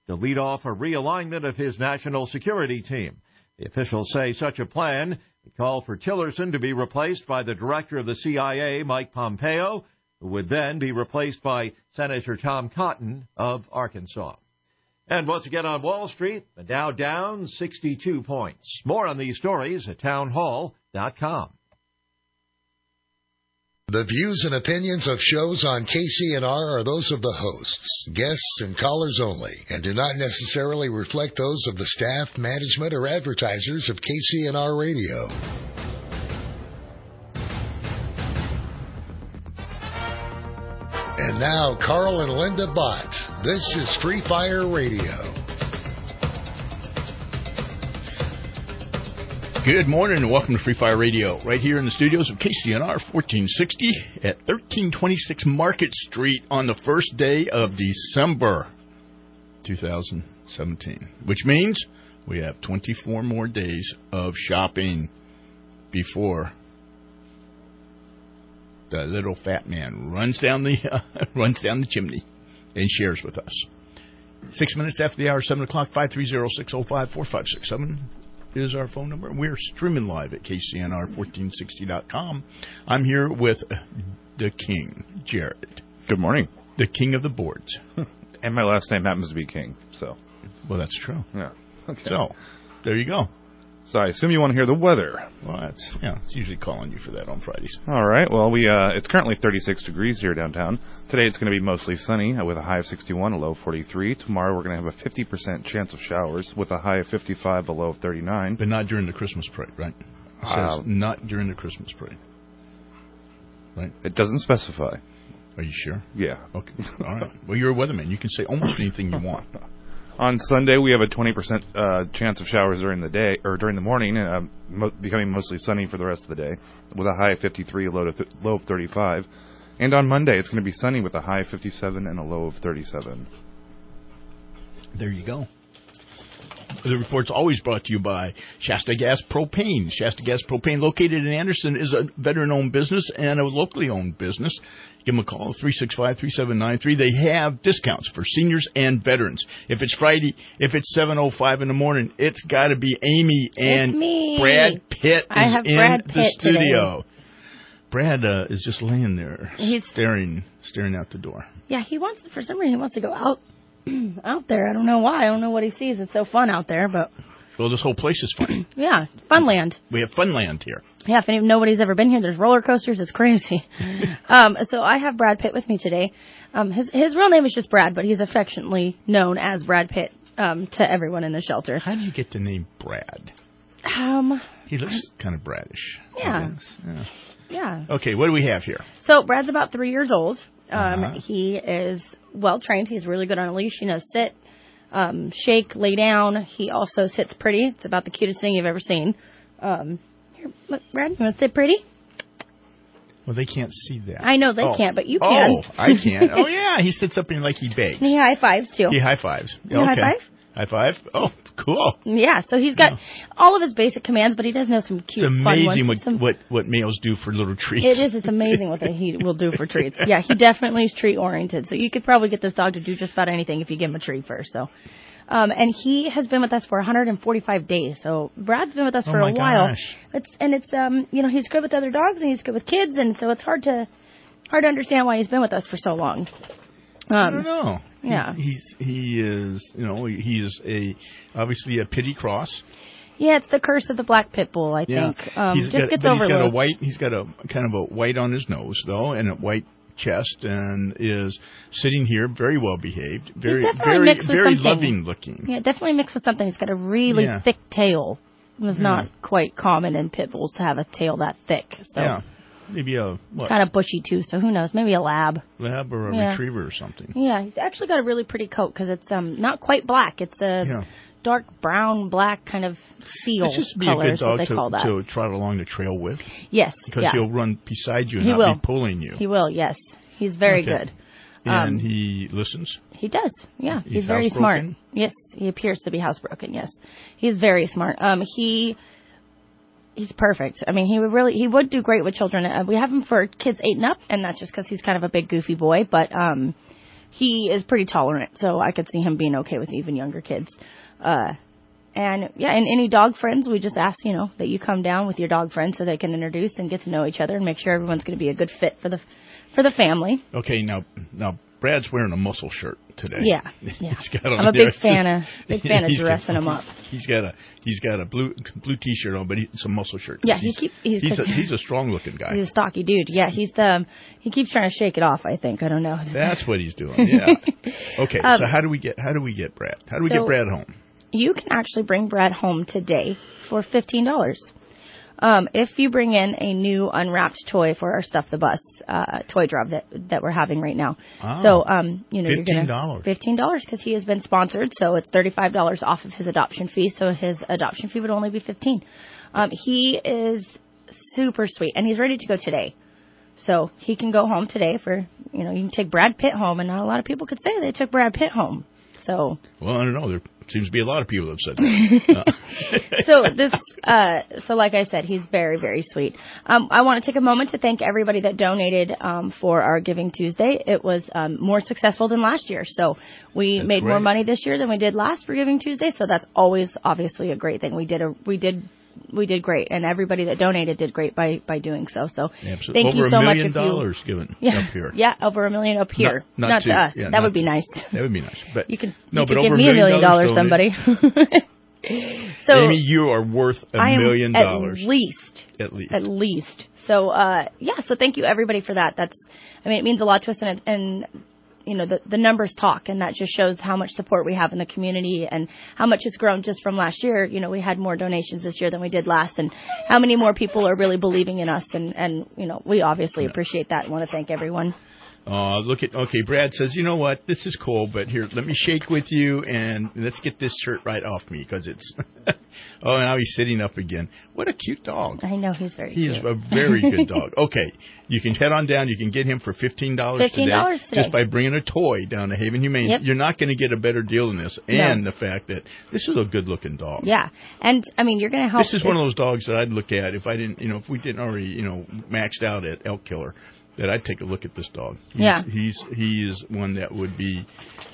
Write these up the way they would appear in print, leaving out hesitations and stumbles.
to lead off a realignment of his national security team. The officials say such a plan would call for Tillerson to be replaced by the director of the CIA, Mike Pompeo, who would then be replaced by Senator Tom Cotton of Arkansas. And once again on Wall Street, the Dow down 62 points. More on these stories at townhall.com. The views and opinions of shows on KCNR are those of the hosts, guests, and callers only, and do not necessarily reflect those of the staff, management, or advertisers of KCNR Radio. And now, Carl and Linda Bott. This is Free Fire Radio. Good morning and welcome to Free Fire Radio, right here in the studios of KCNR 1460 at 1326 Market Street on the first day of December 2017, which means we have 24 more days of shopping before the little fat man runs down the chimney and shares with us. 6 minutes after the hour, 7 o'clock, 530-605-4567 is our phone number. We're streaming live at KCNR1460.com. I'm here with the King, Jared. Good morning. The King of the boards. And my last name happens to be King, so. Well, that's true. Yeah. Okay. So, there you go. So I assume you want to hear the weather. Well, it's usually calling you for that on Fridays. All right. Well, it's currently 36 degrees here downtown. Today it's going to be mostly sunny with a high of 61, a low of 43. Tomorrow we're going to have a 50% chance of showers with a high of 55, a low of 39. But not during the Christmas parade, right? It says not during the Christmas parade. Right? It doesn't specify. Are you sure? Yeah. Okay. All right. Well, you're a weatherman. You can say almost anything you want. On Sunday, we have a 20% chance of showers during the day or during the morning, becoming mostly sunny for the rest of the day, with a high of 53, a low of 35. And on Monday, it's going to be sunny with a high of 57 and a low of 37. There you go. The report's always brought to you by Shasta Gas Propane. Shasta Gas Propane, located in Anderson, is a veteran-owned business and a locally owned business. Give them a call, 365-3793. They have discounts for seniors and veterans. If it's Friday, if it's 7:05 in the morning, it's got to be Amy and Brad Pitt is in the studio. Today. Brad is just laying there, staring out the door. Yeah, for some reason, he wants to go out there. I don't know why. I don't know what he sees. It's so fun out there, but... Well, this whole place is fun. Yeah, Funland. We have Funland here. Yeah, if nobody's ever been here, there's roller coasters. It's crazy. So I have Brad Pitt with me today. His real name is just Brad, but he's affectionately known as Brad Pitt to everyone in the shelter. How do you get the name Brad? He looks kind of Bradish. Yeah. Yeah. Okay, what do we have here? So Brad's about 3 years old. He is well-trained. He's really good on a leash. He knows sit, shake, lay down. He also sits pretty. It's about the cutest thing you've ever seen. Here, look, Brad, you want to sit pretty? Well, they can't see that. I know they can't, but you can. Oh, I can. Oh, yeah. He sits up and like he begs. He high-fives, too. He high-fives. Okay. High five? High five? Oh, cool. Yeah, so he's got all of his basic commands, but he does know some cute, fun ones. It's amazing what males do for little treats. It is. It's amazing what he will do for treats. Yeah, he definitely is treat-oriented. So you could probably get this dog to do just about anything if you give him a treat first. So, and he has been with us for 145 days. So Brad's been with us for a while. It's he's good with other dogs and he's good with kids, and so it's hard to understand why he's been with us for so long. I don't know. Yeah, he is obviously a pitty cross. Yeah, it's the curse of the black pit bull, I think. He's got a white. He's got a kind of a white on his nose though, and a white chest, and is sitting here very well behaved, very loving looking. Yeah, definitely mixed with something. He's got a really thick tail. It was not quite common in pit bulls to have a tail that thick. So. Yeah. Maybe kind of bushy, too, so who knows? Maybe a lab. Lab or a retriever or something. Yeah, he's actually got a really pretty coat because it's not quite black. It's a dark brown, black kind of seal color is what they call that. To trot along the trail with? Yes. Because he'll run beside you and not be pulling you. He will, yes. He's very good. And he listens? He does, yeah. He's very smart. Yes, he appears to be housebroken, yes. He's very smart. He's perfect. I mean, he would do great with children. We have him for kids 8 and up, and that's just because he's kind of a big, goofy boy. But he is pretty tolerant, so I could see him being okay with even younger kids. And any dog friends, we just ask, that you come down with your dog friends so they can introduce and get to know each other and make sure everyone's going to be a good fit for the family. Okay, now Brad's wearing a muscle shirt today. Yeah. I'm a big fan of dressing him up. He's got a blue T-shirt on, but it's a muscle shirt. Yeah, he's a strong looking guy. He's a stocky dude. Yeah, he keeps trying to shake it off. I think, I don't know. That's what he's doing. Yeah. Okay, so how do we get Brad? How do we get Brad home? You can actually bring Brad home today for $15. If you bring in a new unwrapped toy for our Stuff the Bus toy drive that we're having right now. Oh, so, you're going to $15 because he has been sponsored. So it's $35 off of his adoption fee. So his adoption fee would only be $15. He is super sweet and he's ready to go today. So he can go home today for, you can take Brad Pitt home, and not a lot of people could say they took Brad Pitt home. So. Well, I don't know. There seems to be a lot of people that have said that. So like I said, he's very, very sweet. I want to take a moment to thank everybody that donated for our Giving Tuesday. It was more successful than last year. So we made more money this year than we did last for Giving Tuesday. So that's always obviously a great thing. We did great, and everybody that donated did great by doing so. So absolutely. Thank you so much. Over $1 million given up here. Yeah, over $1 million up here. Not to us. Yeah, that would be nice. That would be nice. But you can but give over me $1 million, somebody. So Amy, you are worth $1 million. At least. So so thank you everybody for that. It means a lot to us, and the numbers talk, and that just shows how much support we have in the community and how much it's grown just from last year. We had more donations this year than we did last, and how many more people are really believing in us, and we obviously appreciate that and want to thank everyone. Brad says, you know what, this is cool, but here, let me shake with you, and let's get this shirt right off me, because it's, now he's sitting up again. What a cute dog. I know, he's very cute. He is a very good dog. Okay, you can head on down, you can get him for $15 today, just by bringing a toy down to Haven Humane. Yep. You're not going to get a better deal than this, and the fact that this is a good-looking dog. Yeah, and, you're going to help. This is one of those dogs that I'd look at if I didn't, if we didn't already, maxed out at Elk Killer, that I'd take a look at this dog. He is one that would be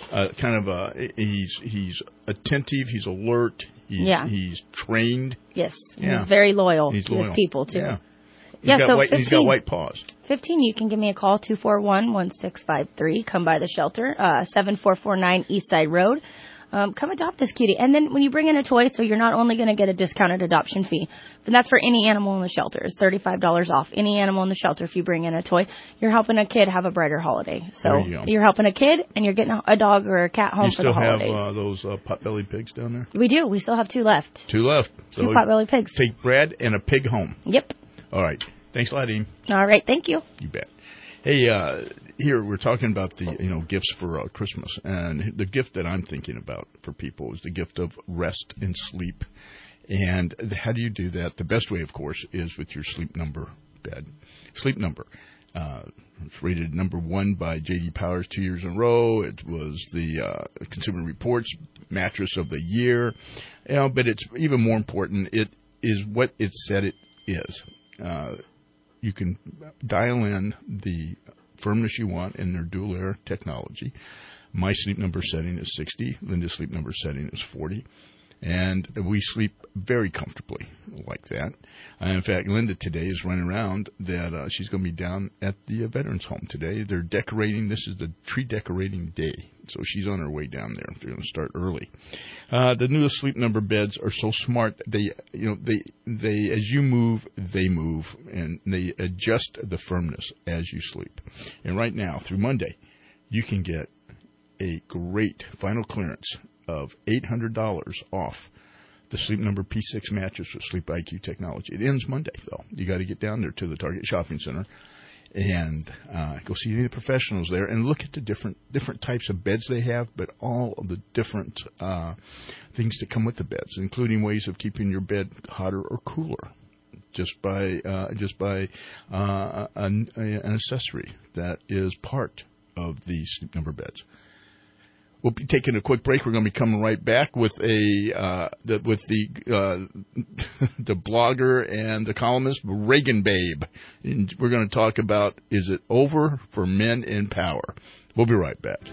he's attentive, he's alert, he's trained. Yes, he's very loyal to his people too. Yeah. He's got white paws. 15, you can give me a call, 241-1653. Come by the shelter, 7449 East Side Road. Come adopt this cutie. And then when you bring in a toy, so you're not only going to get a discounted adoption fee, but that's for any animal in the shelter. It's $35 off. Any animal in the shelter, if you bring in a toy, you're helping a kid have a brighter holiday. So you're helping a kid, and you're getting a dog or a cat home for the holidays. You still have those pot-bellied pigs down there? We do. We still have 2 left. 2 left. So 2 pot-bellied pigs. Take Brad and a pig home. Yep. All right. Thanks a lot, Dean. All right. Thank you. You bet. Hey, here we're talking about the gifts for Christmas, and the gift that I'm thinking about for people is the gift of rest and sleep. And how do you do that? The best way, of course, is with your Sleep Number bed. Sleep Number. It's rated number 1 by J.D. Powers 2 years in a row. It was the Consumer Reports Mattress of the Year. But it's even more important. It is what it said it is. You can dial in the firmness you want in their dual air technology. My Sleep Number setting is 60. Linda's Sleep Number setting is 40. And we sleep very comfortably like that. In fact, Linda today is running around that she's going to be down at the Veterans Home today. They're decorating. This is the tree decorating day. So she's on her way down there. They're going to start early. The newest Sleep Number beds are so smart. They as you move, they move, and they adjust the firmness as you sleep. And right now, through Monday, you can get a great final clearance of $800 off the Sleep Number P6 mattress with Sleep IQ technology. It ends Monday, though. You got to get down there to the Target Shopping Center and go see any of the professionals there and look at the different types of beds they have, but all of the different things that come with the beds, including ways of keeping your bed hotter or cooler just by an accessory that is part of the Sleep Number beds. We'll be taking a quick break. We're going to be coming right back with the blogger and the columnist Reagan Babe. And we're going to talk about, is it over for men in power? We'll be right back.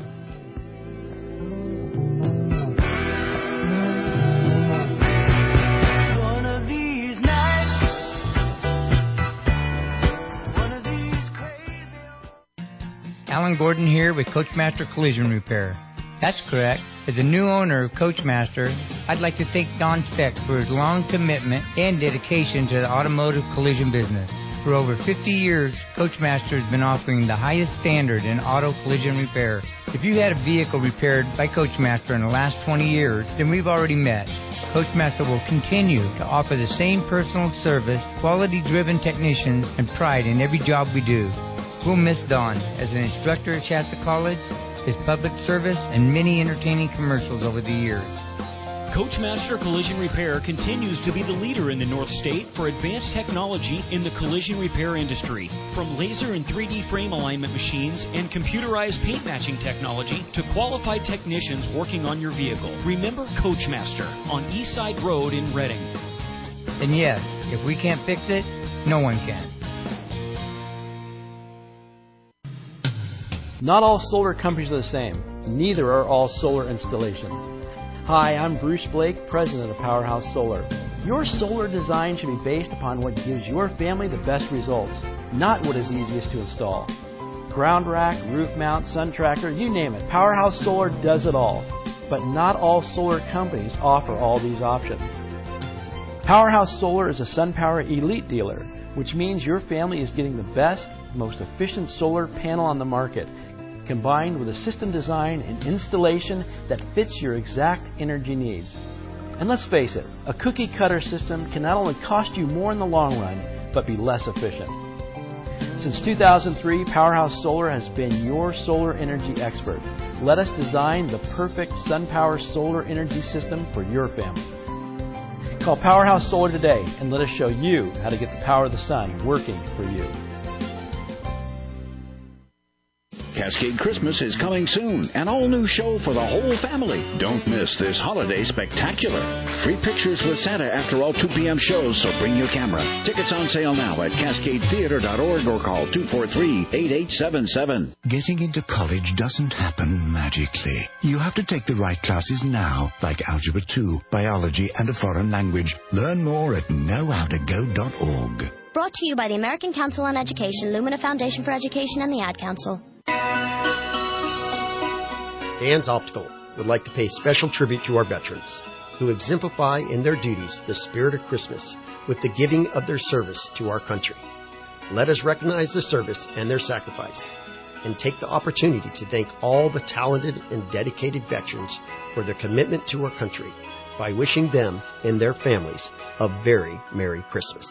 Alan Gordon here with Coachmaster Collision Repair. That's correct. As a new owner of Coachmaster, I'd like to thank Don Speck for his long commitment and dedication to the automotive collision business. For over 50 years, Coachmaster has been offering the highest standard in auto collision repair. If you had a vehicle repaired by Coachmaster in the last 20 years, then we've already met. Coachmaster will continue to offer the same personal service, quality-driven technicians, and pride in every job we do. We'll miss Don as an instructor at Shasta College, his public service, and many entertaining commercials over the years. Coachmaster Collision Repair continues to be the leader in the North State for advanced technology in the collision repair industry. From laser and 3D frame alignment machines and computerized paint matching technology to qualified technicians working on your vehicle. Remember Coachmaster on Eastside Road in Reading. And yes, if we can't fix it, no one can. Not all solar companies are the same. Neither are all solar installations. Hi, I'm Bruce Blake, president of Powerhouse Solar. Your solar design should be based upon what gives your family the best results, not what is easiest to install. Ground rack, roof mount, sun tracker, you name it. Powerhouse Solar does it all. But not all solar companies offer all these options. Powerhouse Solar is a SunPower Elite dealer, which means your family is getting the best, most efficient solar panel on the market, combined with a system design and installation that fits your exact energy needs. And let's face it, a cookie cutter system can not only cost you more in the long run, but be less efficient. Since 2003, Powerhouse Solar has been your solar energy expert. Let us design the perfect SunPower solar energy system for your family. Call Powerhouse Solar today and let us show you how to get the power of the sun working for you. Cascade Christmas is coming soon. An all-new show for the whole family. Don't miss this holiday spectacular. Free pictures with Santa after all 2 p.m. shows, so bring your camera. Tickets on sale now at cascadetheater.org or call 243-8877. Getting into college doesn't happen magically. You have to take the right classes now, like Algebra 2, Biology, and a foreign language. Learn more at knowhowtogo.org. Brought to you by the American Council on Education, Lumina Foundation for Education, and the Ad Council. Dan's Optical would like to pay special tribute to our veterans, who exemplify in their duties the spirit of Christmas with the giving of their service to our country. Let us recognize the service and their sacrifices, and take the opportunity to thank all the talented and dedicated veterans for their commitment to our country by wishing them and their families a very Merry Christmas.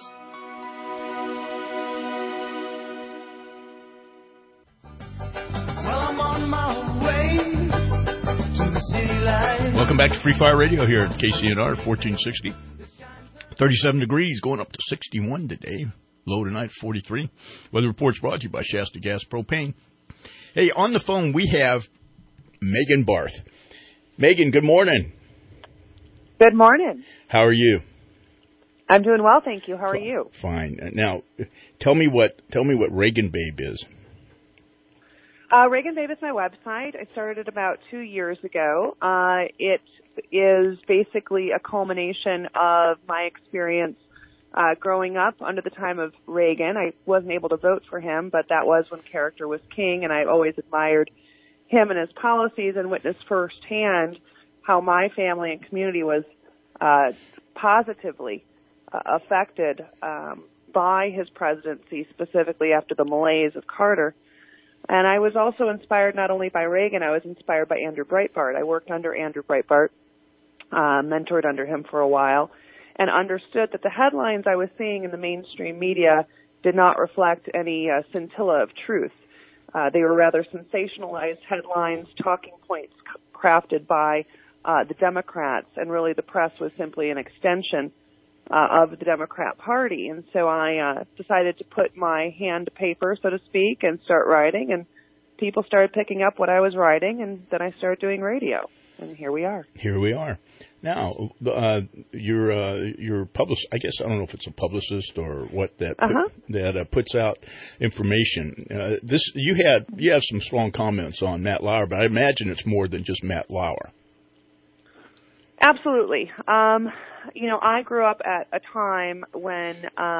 Welcome back to Free Fire Radio here at KCNR 1460. 37 degrees, going up to 61 today. Low tonight, 43. Weather reports brought to you by Shasta Gas Propane. Hey, on the phone we have Megan Barth. Megan, good morning. Good morning. How are you? I'm doing well, thank you. How are you? Fine. Now, tell me what Reagan Babe is. Reagan Babe is my website. I started it about 2 years ago. It is basically a culmination of my experience growing up under the time of Reagan. I wasn't able to vote for him, but that was when character was king, and I always admired him and his policies and witnessed firsthand how my family and community was positively affected by his presidency, specifically after the malaise of Carter. And I was also inspired not only by Reagan, I was inspired by Andrew Breitbart. I worked under Andrew Breitbart, mentored under him for a while, and understood that the headlines I was seeing in the mainstream media did not reflect any scintilla of truth. They were rather sensationalized headlines, talking points crafted by the Democrats, and really the press was simply an extension of the Democrat Party. And so I decided to put my hand to paper, so to speak, and start writing. And people started picking up what I was writing, and then I started doing radio, and here we are. Here we are. Now, your publicist, I guess, I don't know if it's a publicist or what that puts out information. You have some strong comments on Matt Lauer, but I imagine it's more than just Matt Lauer. Absolutely. I grew up at a time when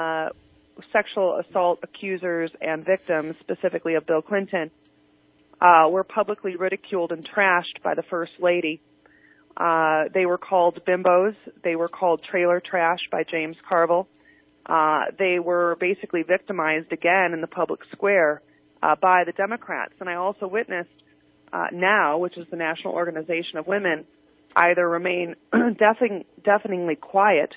sexual assault accusers and victims, specifically of Bill Clinton, were publicly ridiculed and trashed by the First Lady. They were called bimbos. They were called trailer trash by James Carville. They were basically victimized again in the public square by the Democrats. And I also witnessed NOW, which is the National Organization of Women, either remain deafeningly quiet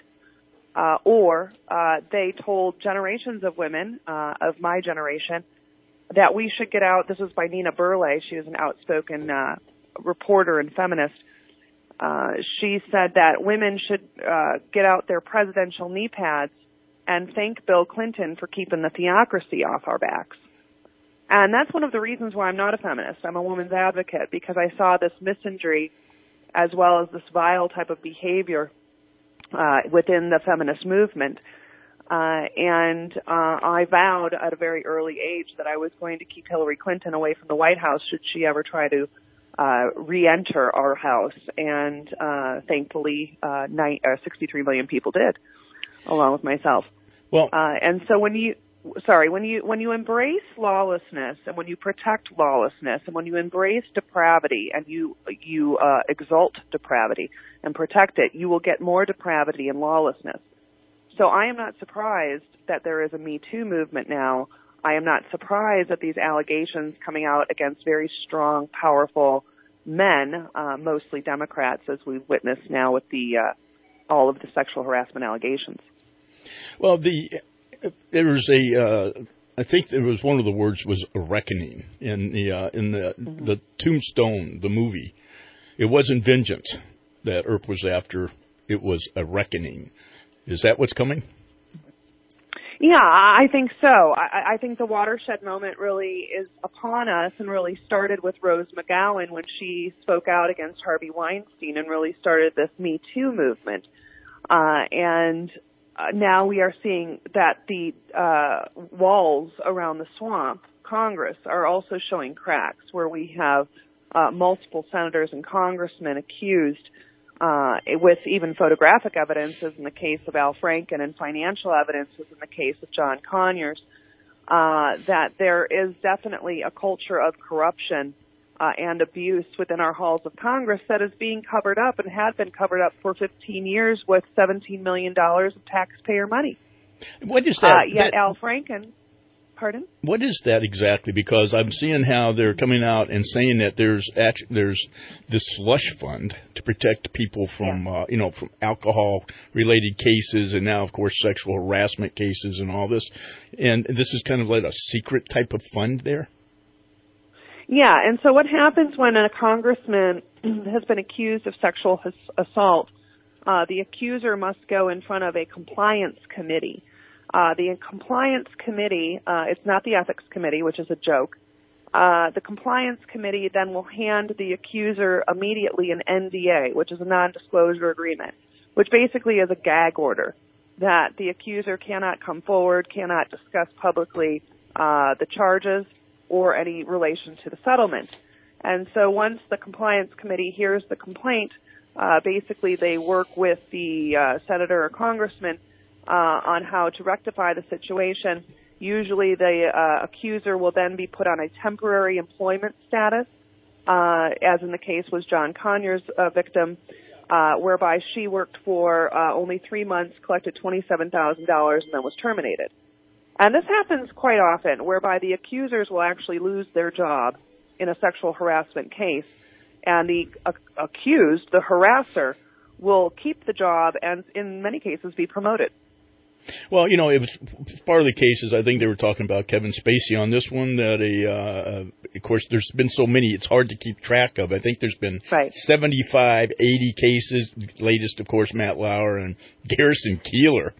or they told generations of women of my generation that we should get out. This was by Nina Burleigh. She was an outspoken reporter and feminist. She said that women should get out their presidential knee pads and thank Bill Clinton for keeping the theocracy off our backs. And that's one of the reasons why I'm not a feminist. I'm a woman's advocate, because I saw this misandry as well as this vile type of behavior within the feminist movement. And I vowed at a very early age that I was going to keep Hillary Clinton away from the White House should she ever try to re-enter our house. And thankfully, 63 million people did, along with myself. Well, and so when you embrace lawlessness and when you protect lawlessness and when you embrace depravity and you exalt depravity and protect it, you will get more depravity and lawlessness. So I am not surprised that there is a Me Too movement now. I am not surprised that these allegations coming out against very strong, powerful men, mostly Democrats, as we've witnessed now with all of the sexual harassment allegations. Well, there was I think there was one of the words was a reckoning in the Tombstone, the movie. It wasn't vengeance that Earp was after; it was a reckoning. Is that what's coming? Yeah, I think so. I think the watershed moment really is upon us and really started with Rose McGowan when she spoke out against Harvey Weinstein and really started this Me Too movement. And now we are seeing that the walls around the swamp, Congress, are also showing cracks where we have multiple senators and congressmen accused with even photographic evidence, as in the case of Al Franken, and financial evidence, as in the case of John Conyers, that there is definitely a culture of corruption and abuse within our halls of Congress that is being covered up and had been covered up for 15 years with $17 million of taxpayer money. What is that? Yet Al Franken... Pardon? What is that exactly? Because I'm seeing how they're coming out and saying that there's this slush fund to protect people from from alcohol-related cases, and now, of course, sexual harassment cases and all this. And this is kind of like a secret type of fund there? Yeah, and so what happens when a congressman has been accused of sexual assault? The accuser must go in front of a compliance committee. The compliance committee, it's not the ethics committee, which is a joke. The compliance committee then will hand the accuser immediately an NDA, which is a non-disclosure agreement, which basically is a gag order that the accuser cannot come forward, cannot discuss publicly the charges or any relation to the settlement. And so once the compliance committee hears the complaint, basically they work with the senator or congressman on how to rectify the situation. Usually the accuser will then be put on a temporary employment status, as in the case was John Conyers' victim, whereby she worked for only 3 months, collected $27,000, and then was terminated. And this happens quite often, whereby the accusers will actually lose their job in a sexual harassment case, and the accused, the harasser, will keep the job and in many cases be promoted. Well, it was part of the cases. I think they were talking about Kevin Spacey on this one. That of course, there's been so many, it's hard to keep track of. I think there's been 75, 80 cases. Latest, of course, Matt Lauer and Garrison Keillor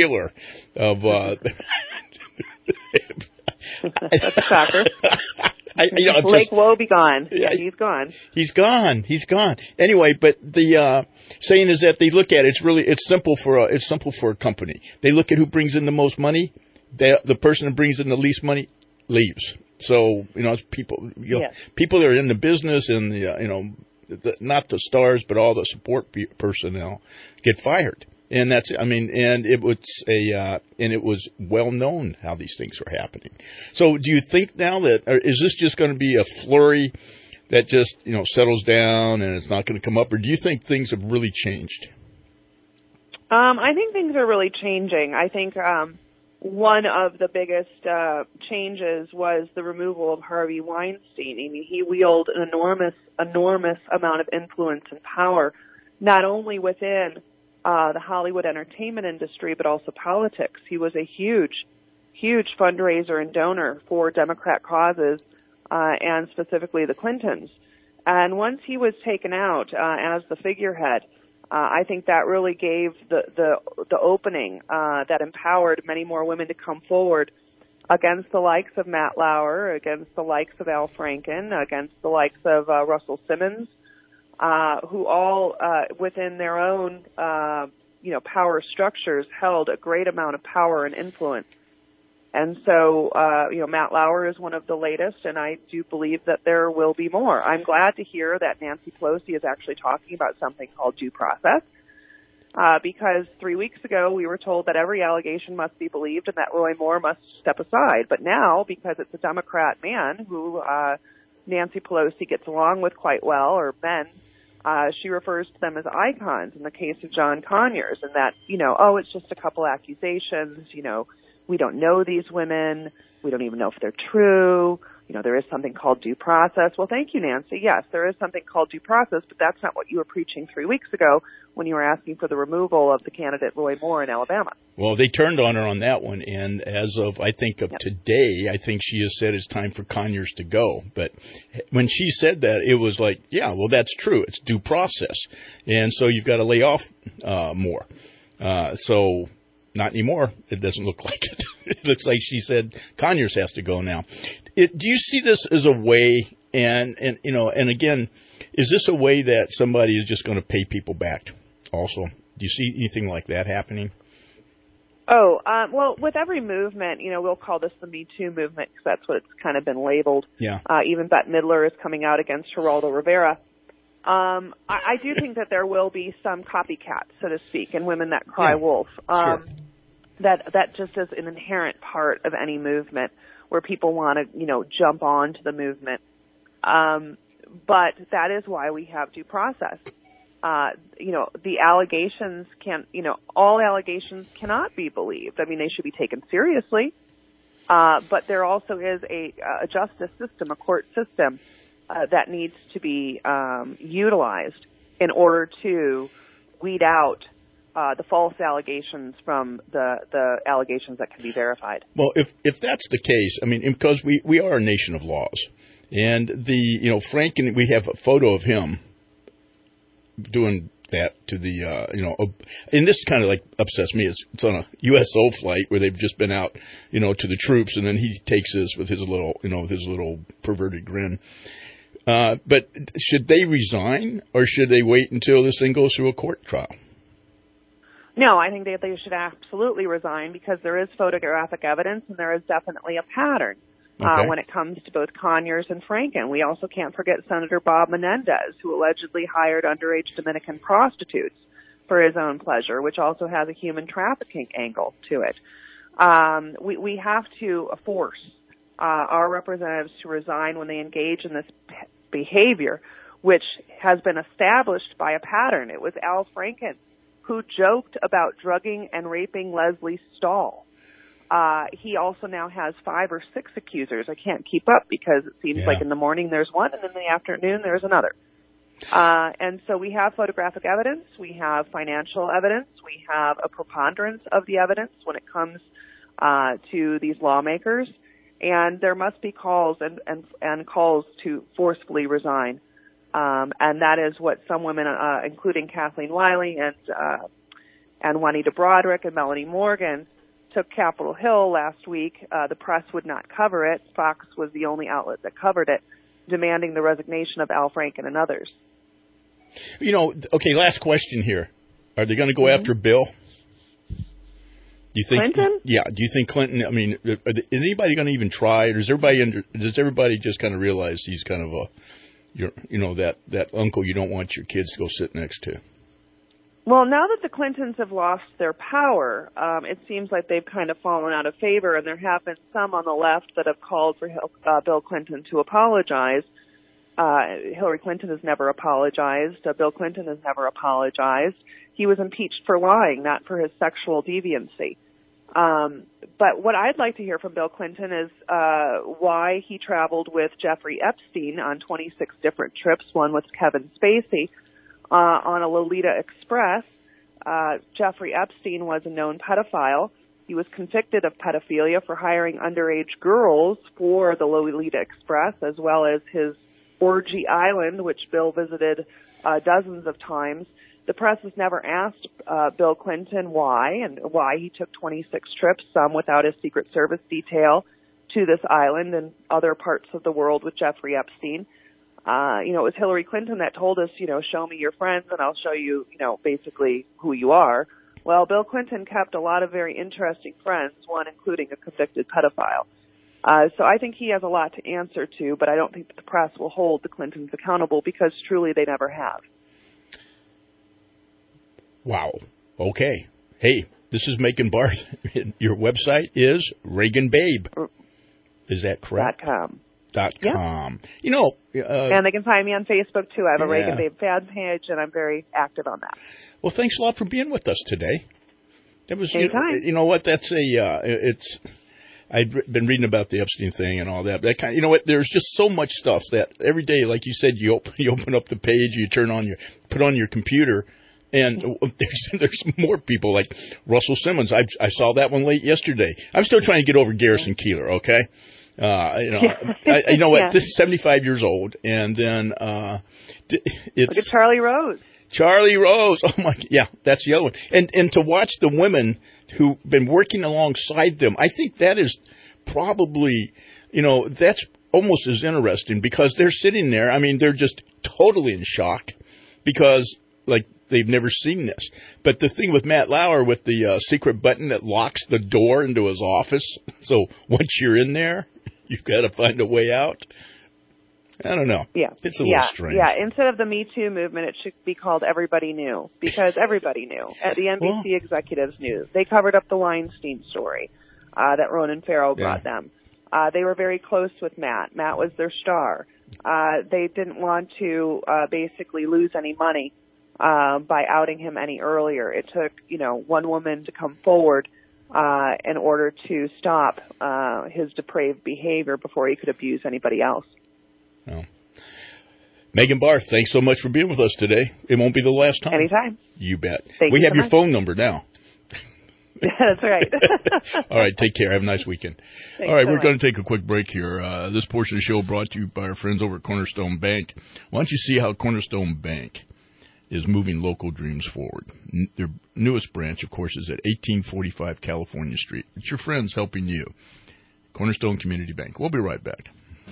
of. That's a shocker. Lake Woebegone. Yeah, he's gone. He's gone. Anyway, but the saying is that they look at it, it's simple for a company. They look at who brings in the most money. The person that brings in the least money leaves. So people people that are in the business and not the stars, but all the support personnel get fired. And it was well known how these things were happening. So do you think now is this just going to be a flurry that just, settles down and it's not going to come up? Or do you think things have really changed? I think things are really changing. I think, one of the biggest, changes was the removal of Harvey Weinstein. I mean, he wielded an enormous amount of influence and power, not only within the Hollywood entertainment industry, but also politics. He was a huge fundraiser and donor for Democrat causes, and specifically the Clintons. And once he was taken out as the figurehead, I think that really gave the opening that empowered many more women to come forward against the likes of Matt Lauer, against the likes of Al Franken, against the likes of Russell Simmons, who all within their own power structures held a great amount of power and influence. And so Matt Lauer is one of the latest, and I do believe that there will be more. I'm glad to hear that Nancy Pelosi is actually talking about something called due process, because 3 weeks ago we were told that every allegation must be believed and that Roy Moore must step aside. But now, because it's a Democrat man who Nancy Pelosi gets along with quite well, or men, she refers to them as icons in the case of John Conyers, and that, it's just a couple accusations, we don't know these women, we don't even know if they're true, there is something called due process. Well, thank you, Nancy. Yes, there is something called due process, but that's not what you were preaching 3 weeks ago when you were asking for the removal of the candidate Roy Moore in Alabama. Well, they turned on her on that one, and as of today, I think she has said it's time for Conyers to go. But when she said that, it was like, yeah, well, that's true. It's due process. And so you've got to lay off more. So not anymore. It doesn't look like it. It looks like she said Conyers has to go now. Do you see this as a way, and again, is this a way that somebody is just going to pay people back also? Do you see anything like that happening? Oh, well, with every movement, we'll call this the Me Too movement because that's what it's kind of been labeled. Yeah. Even Bette Midler is coming out against Geraldo Rivera. I do think that there will be some copycats, so to speak, and women that cry wolf. Sure. That just is an inherent part of any movement where people want to, jump onto the movement. But that is why we have due process. The allegations all allegations cannot be believed. I mean, they should be taken seriously. But there also is a justice system, a court system, that needs to be utilized in order to weed out the false allegations from the allegations that can be verified. Well, if that's the case, I mean, because we are a nation of laws, and Franken, we have a photo of him doing that to the, and this kind of like upsets me. It's on a USO flight where they've just been out, to the troops, and then he takes this with his little perverted grin. But should they resign, or should they wait until this thing goes through a court trial? No, I think they should absolutely resign because there is photographic evidence and there is definitely a pattern when it comes to both Conyers and Franken. We also can't forget Senator Bob Menendez, who allegedly hired underage Dominican prostitutes for his own pleasure, which also has a human trafficking angle to it. We have to force our representatives to resign when they engage in this behavior, which has been established by a pattern. It was Al Franken who joked about drugging and raping Leslie Stahl. He also now has 5 or 6 accusers. I can't keep up because it seems like in the morning there's one and in the afternoon there's another. And so we have photographic evidence, we have financial evidence, we have a preponderance of the evidence when it comes to these lawmakers, and there must be calls and calls to forcefully resign. And that is what some women, including Kathleen Wiley and Juanita Broaddrick and Melanie Morgan, took Capitol Hill last week. The press would not cover it. Fox was the only outlet that covered it, demanding the resignation of Al Franken and others. You know, okay, last question here. Are they going to go after Bill? Do you think Clinton? Yeah. Do you think Clinton? I mean, is anybody going to even try? Or does everybody just kind of realize he's kind of that uncle you don't want your kids to go sit next to? Well, now that the Clintons have lost their power, it seems like they've kind of fallen out of favor, and there have been some on the left that have called for Bill Clinton to apologize. Hillary Clinton has never apologized. Bill Clinton has never apologized. He was impeached for lying, not for his sexual deviancy. But what I'd like to hear from Bill Clinton is why he traveled with Jeffrey Epstein on 26 different trips, one with Kevin Spacey, on a Lolita Express. Jeffrey Epstein was a known pedophile. He was convicted of pedophilia for hiring underage girls for the Lolita Express, as well as his Orgy Island, which Bill visited dozens of times. The press has never asked Bill Clinton why he took 26 trips, some without his Secret Service detail, to this island and other parts of the world with Jeffrey Epstein. It was Hillary Clinton that told us, show me your friends and I'll show you, basically who you are. Well, Bill Clinton kept a lot of very interesting friends, one including a convicted pedophile. So I think he has a lot to answer to, but I don't think that the press will hold the Clintons accountable because truly they never have. Wow. Okay. Hey, this is Megan Barth. Your website is Reagan Babe. Is that correct? .com. Yeah. And they can find me on Facebook, too. I have a Reagan Babe fan page, and I'm very active on that. Well, thanks a lot for being with us today. That was, anytime. You know what? That's I'd been reading about the Epstein thing and all that. But there's just so much stuff that every day, like you said, you open up the page, you put on your computer, and there's more people like Russell Simmons. I saw that one late yesterday. I'm still trying to get over Garrison Keillor. Okay, what? This is 75 years old, and then it's look at Charlie Rose. Charlie Rose. Oh my, yeah, that's the other one. And to watch the women who've been working alongside them, I think that is probably, that's almost as interesting because they're sitting there. I mean, they're just totally in shock because, they've never seen this. But the thing with Matt Lauer with the secret button that locks the door into his office, so once you're in there, you've got to find a way out. I don't know. Yeah. It's a little strange. Yeah, instead of the Me Too movement, it should be called Everybody Knew, because everybody knew. The NBC executives knew. They covered up the Weinstein story that Ronan Farrow brought them. They were very close with Matt. Matt was their star. They didn't want to basically lose any money by outing him any earlier. It took, one woman to come forward in order to stop his depraved behavior before he could abuse anybody else. Well, Megan Barth, thanks so much for being with us today. It won't be the last time. Anytime. You bet. We have your phone number now. That's right. All right, take care. Have a nice weekend. Thanks all right, so we're going to take a quick break here. This portion of the show brought to you by our friends over at Cornerstone Bank. Why don't you see how Cornerstone Bank is moving local dreams forward? Their newest branch, of course, is at 1845 California Street. It's your friends helping you. Cornerstone Community Bank. We'll be right back.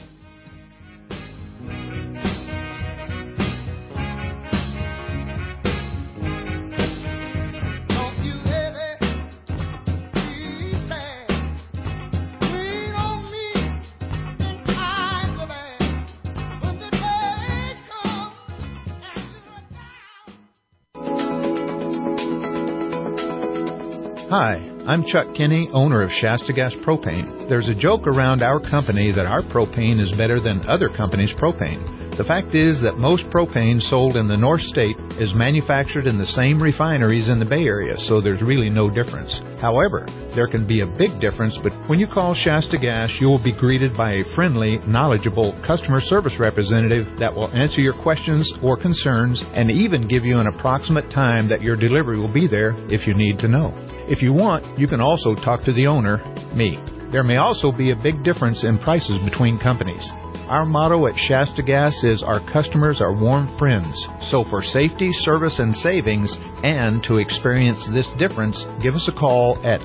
Hi, I'm Chuck Kinney, owner of Shasta Gas Propane. There's a joke around our company that our propane is better than other companies' propane. The fact is that most propane sold in the North State is manufactured in the same refineries in the Bay Area, so there's really no difference. However, there can be a big difference, but when you call Shasta Gas, you will be greeted by a friendly, knowledgeable customer service representative that will answer your questions or concerns and even give you an approximate time that your delivery will be there if you need to know. If you want, you can also talk to the owner, me. There may also be a big difference in prices between companies. Our motto at Shasta Gas is our customers are warm friends. So for safety, service, and savings, and to experience this difference, give us a call at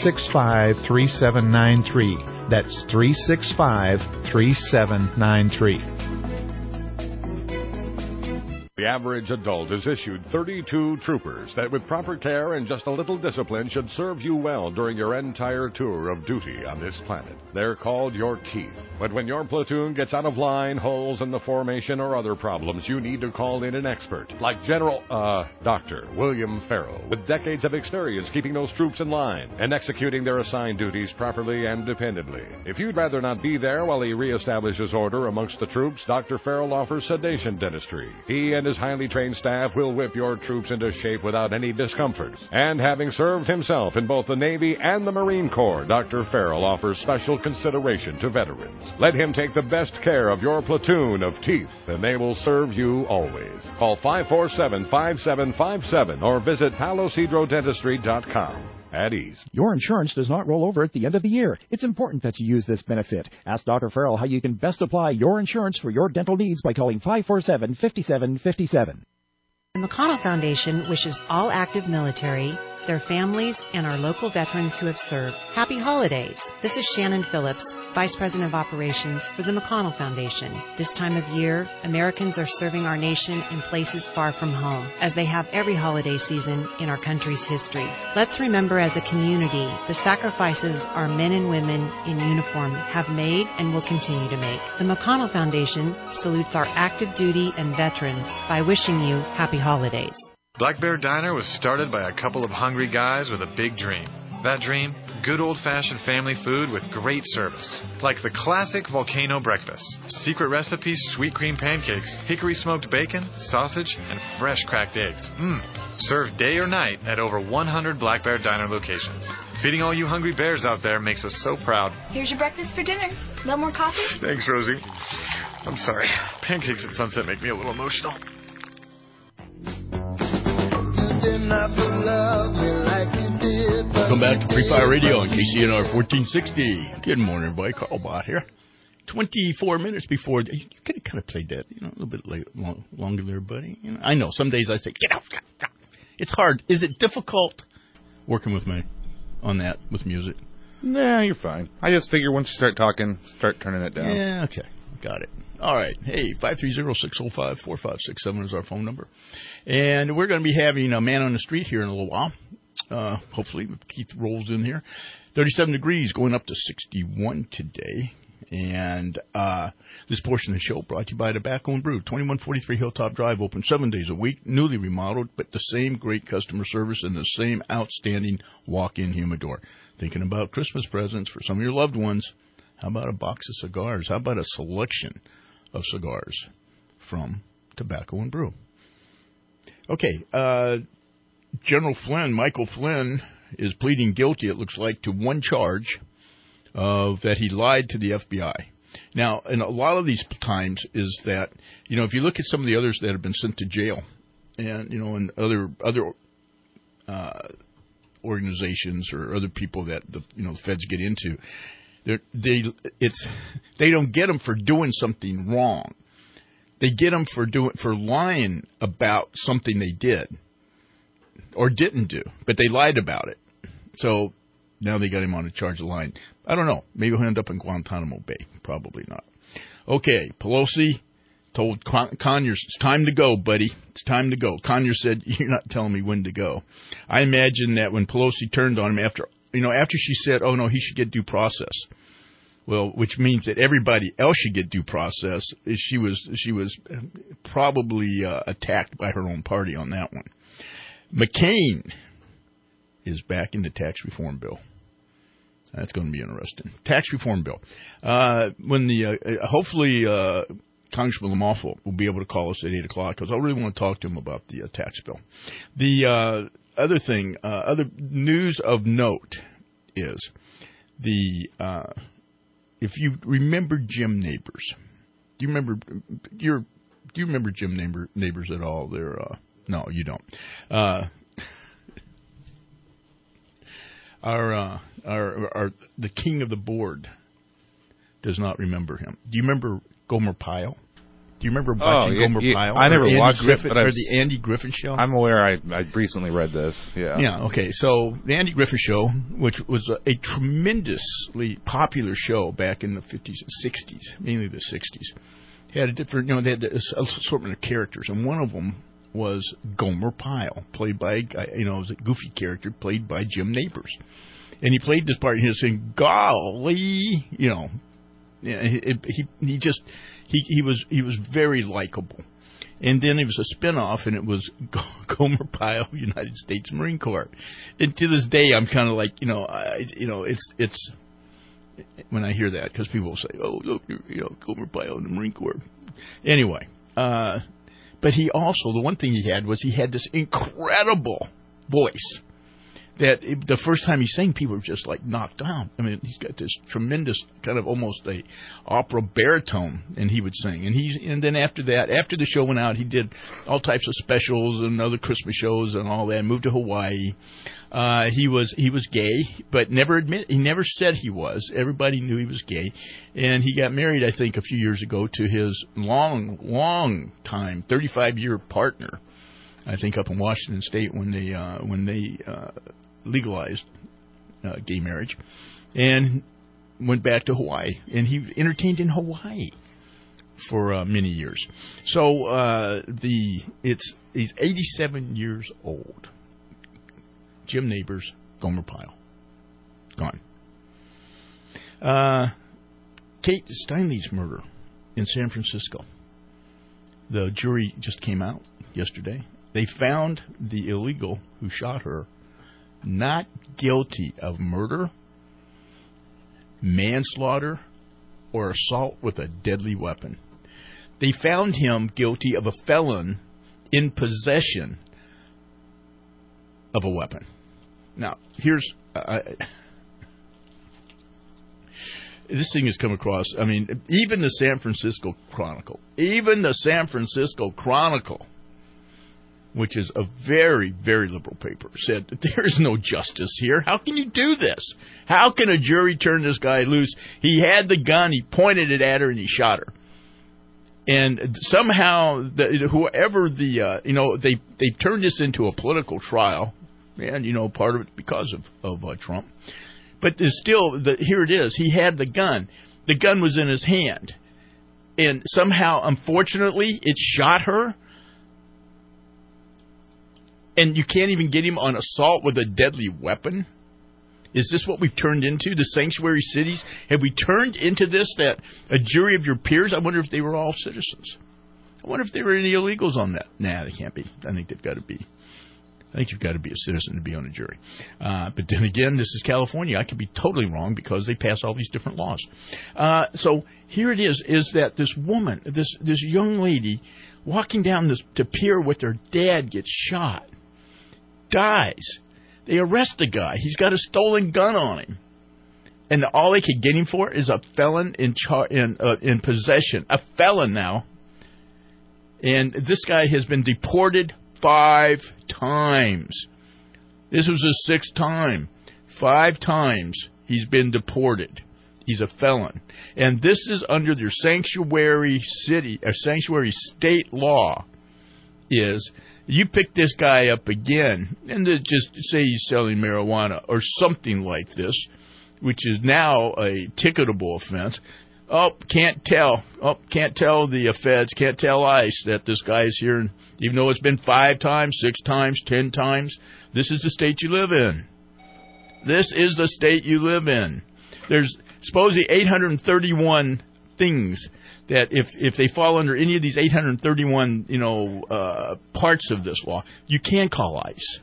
365-3793. That's 365-3793. The average adult is issued 32 troopers that with proper care and just a little discipline should serve you well during your entire tour of duty on this planet. They're called your teeth. But when your platoon gets out of line, holes in the formation, or other problems, you need to call in an expert like Dr. William Farrell, with decades of experience keeping those troops in line and executing their assigned duties properly and dependably. If you'd rather not be there while he reestablishes order amongst the troops, Dr. Farrell offers sedation dentistry. He and his highly trained staff will whip your troops into shape without any discomfort. And having served himself in both the Navy and the Marine Corps, Dr. Farrell offers special consideration to veterans. Let him take the best care of your platoon of teeth, and they will serve you always. Call 547-5757 or visit palosidrodentistry.com. At ease. Your insurance does not roll over at the end of the year. It's important that you use this benefit. Ask Dr. Farrell how you can best apply your insurance for your dental needs by calling 547-5757. The McConnell Foundation wishes all active military, their families, and our local veterans who have served happy holidays. This is Shannon Phillips, Vice President of Operations for the McConnell Foundation. This time of year, Americans are serving our nation in places far from home, as they have every holiday season in our country's history. Let's remember as a community the sacrifices our men and women in uniform have made and will continue to make. The McConnell Foundation salutes our active duty and veterans by wishing you happy holidays. Black Bear Diner was started by a couple of hungry guys with a big dream. That dream? Good old-fashioned family food with great service. Like the classic volcano breakfast. Secret recipes, sweet cream pancakes, hickory smoked bacon, sausage, and fresh cracked eggs. Served day or night at over 100 Black Bear Diner locations. Feeding all you hungry bears out there makes us so proud. Here's your breakfast for dinner. No more coffee? Thanks, Rosie. I'm sorry. Pancakes at sunset make me a little emotional. Welcome back to Free Fire Radio on KCNR 1460. Good morning, everybody. Carl Bott here. 24 minutes before. You could have kind of played that, a little bit longer there, buddy. I know. Some days I say, get out. It's hard. Is it difficult working with me on that with music? Nah, you're fine. I just figure once you start talking, start turning it down. Yeah, okay. Got it. All right. Hey, 530-605-4567 is our phone number. And we're going to be having a man on the street here in a little while. Hopefully, if Keith rolls in here. 37 degrees, going up to 61 today. And this portion of the show brought to you by Tobacco and Brew. 2143 Hilltop Drive, open 7 days a week, newly remodeled, but the same great customer service and the same outstanding walk-in humidor. Thinking about Christmas presents for some of your loved ones? How about a box of cigars? How about a selection of cigars from Tobacco and Brew? Okay, General Flynn, Michael Flynn, is pleading guilty, it looks like, to one charge of that he lied to the FBI. Now, and a lot of these times is that, if you look at some of the others that have been sent to jail, and, and other organizations or other people that the feds get into, they don't get them for doing something wrong. They get them for lying about something they did or didn't do, but they lied about it. So now they got him on a charge of lying. I don't know. Maybe he'll end up in Guantanamo Bay. Probably not. Okay, Pelosi told Conyers, it's time to go, buddy. It's time to go. Conyers said, you're not telling me when to go. I imagine that when Pelosi turned on him after she said, oh, no, he should get due process. Well, which means that everybody else should get due process. She was probably attacked by her own party on that one. McCain is back in the tax reform bill. That's going to be interesting. Tax reform bill. Hopefully Congressman Lamoffel will be able to call us at 8 o'clock because I really want to talk to him about the tax bill. The other thing, other news of note is if you remember Jim Nabors, do you remember Jim Nabors at all? No, you don't. The king of the board does not remember him. Do you remember Gomer Pyle? Do you remember watching Gomer Pyle? I never watched it, but or the Andy Griffith Show? I'm aware. I recently read this. Yeah. Yeah. Okay. So the Andy Griffith Show, which was a tremendously popular show back in the 50s and 60s, mainly the 60s, had a different. They had this assortment of characters, and one of them was Gomer Pyle, played by it was a goofy character played by Jim Nabors, and he played this part. And he was saying, "Golly," Yeah, he was very likable, and then it was a spinoff, and it was Gomer Pyle, United States Marine Corps. And to this day, I'm kind of like, it's when I hear that, because people will say, "Oh, look, Gomer Pyle in the Marine Corps." Anyway, but he also, the one thing he had was he had this incredible voice. That the first time he sang, people were just like knocked down. I mean, he's got this tremendous kind of almost a opera baritone, and he would sing. And then after that, after the show went out, he did all types of specials and other Christmas shows and all that. Moved to Hawaii. He was gay, but he never said he was. Everybody knew he was gay, and he got married, I think, a few years ago to his long time 35-year partner. I think up in Washington State when they legalized gay marriage, and went back to Hawaii, and he entertained in Hawaii for many years. So he's 87 years old. Jim Nabors, Gomer Pyle, gone. Kate Steinle's murder in San Francisco. The jury just came out yesterday. They found the illegal who shot her not guilty of murder, manslaughter, or assault with a deadly weapon. They found him guilty of a felon in possession of a weapon. Now, here's... this thing has come across... I mean, even the San Francisco Chronicle, which is a very, very liberal paper, said that there is no justice here. How can you do this? How can a jury turn this guy loose? He had the gun, he pointed it at her, and he shot her. And somehow, they turned this into a political trial, and, part of it because of Trump. But here it is. He had the gun. The gun was in his hand. And somehow, unfortunately, it shot her. And you can't even get him on assault with a deadly weapon? Is this what we've turned into, the sanctuary cities? Have we turned into this, that a jury of your peers? I wonder if they were all citizens. I wonder if there were any illegals on that. Nah, they can't be. I think they've got to be. I think you've got to be a citizen to be on a jury. But then again, this is California. I could be totally wrong because they pass all these different laws. So here it is that this woman, this young lady, walking down the pier with her dad gets shot. Dies. They arrest the guy. He's got a stolen gun on him, and all they could get him for is a felon in possession. A felon now, and this guy has been deported 5 times. This was his 6th time. 5 times he's been deported. He's a felon, and this is under their sanctuary state law. Is you pick this guy up again, and just say he's selling marijuana or something like this, which is now a ticketable offense. Can't tell the feds, can't tell ICE that this guy is here, even though it's been 5 times, 6 times, 10 times. This is the state you live in. This is the state you live in. There's supposedly 831 things that if they fall under any of these 831, parts of this law, you can call ICE.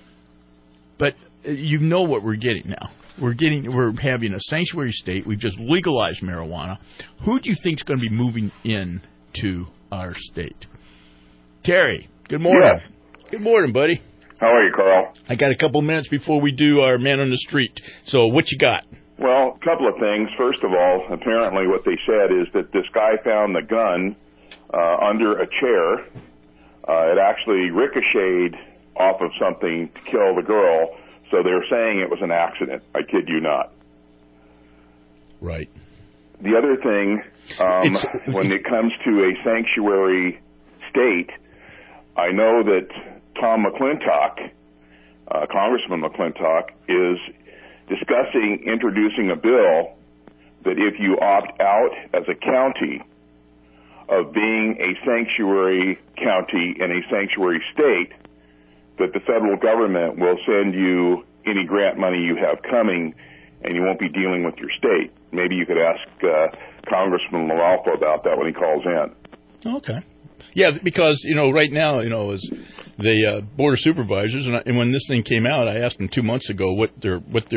But you know what we're getting now. We're having a sanctuary state. We've just legalized marijuana. Who do you think is going to be moving in to our state? Terry, good morning. Yes. Good morning, buddy. How are you, Carl? I got a couple minutes before we do our Man on the Street. So what you got? Well, a couple of things. First of all, apparently what they said is that this guy found the gun under a chair. It actually ricocheted off of something to kill the girl, so they're saying it was an accident. I kid you not. Right. the other thing, when it comes to a sanctuary state, I know that Tom McClintock, Congressman McClintock, is discussing introducing a bill that if you opt out as a county of being a sanctuary county and a sanctuary state, that the federal government will send you any grant money you have coming, and you won't be dealing with your state. Maybe you could ask Congressman LaRalph about that when he calls in. Okay. Yeah, because, right now, as the Board of Supervisors, and when this thing came out, I asked them 2 months ago what they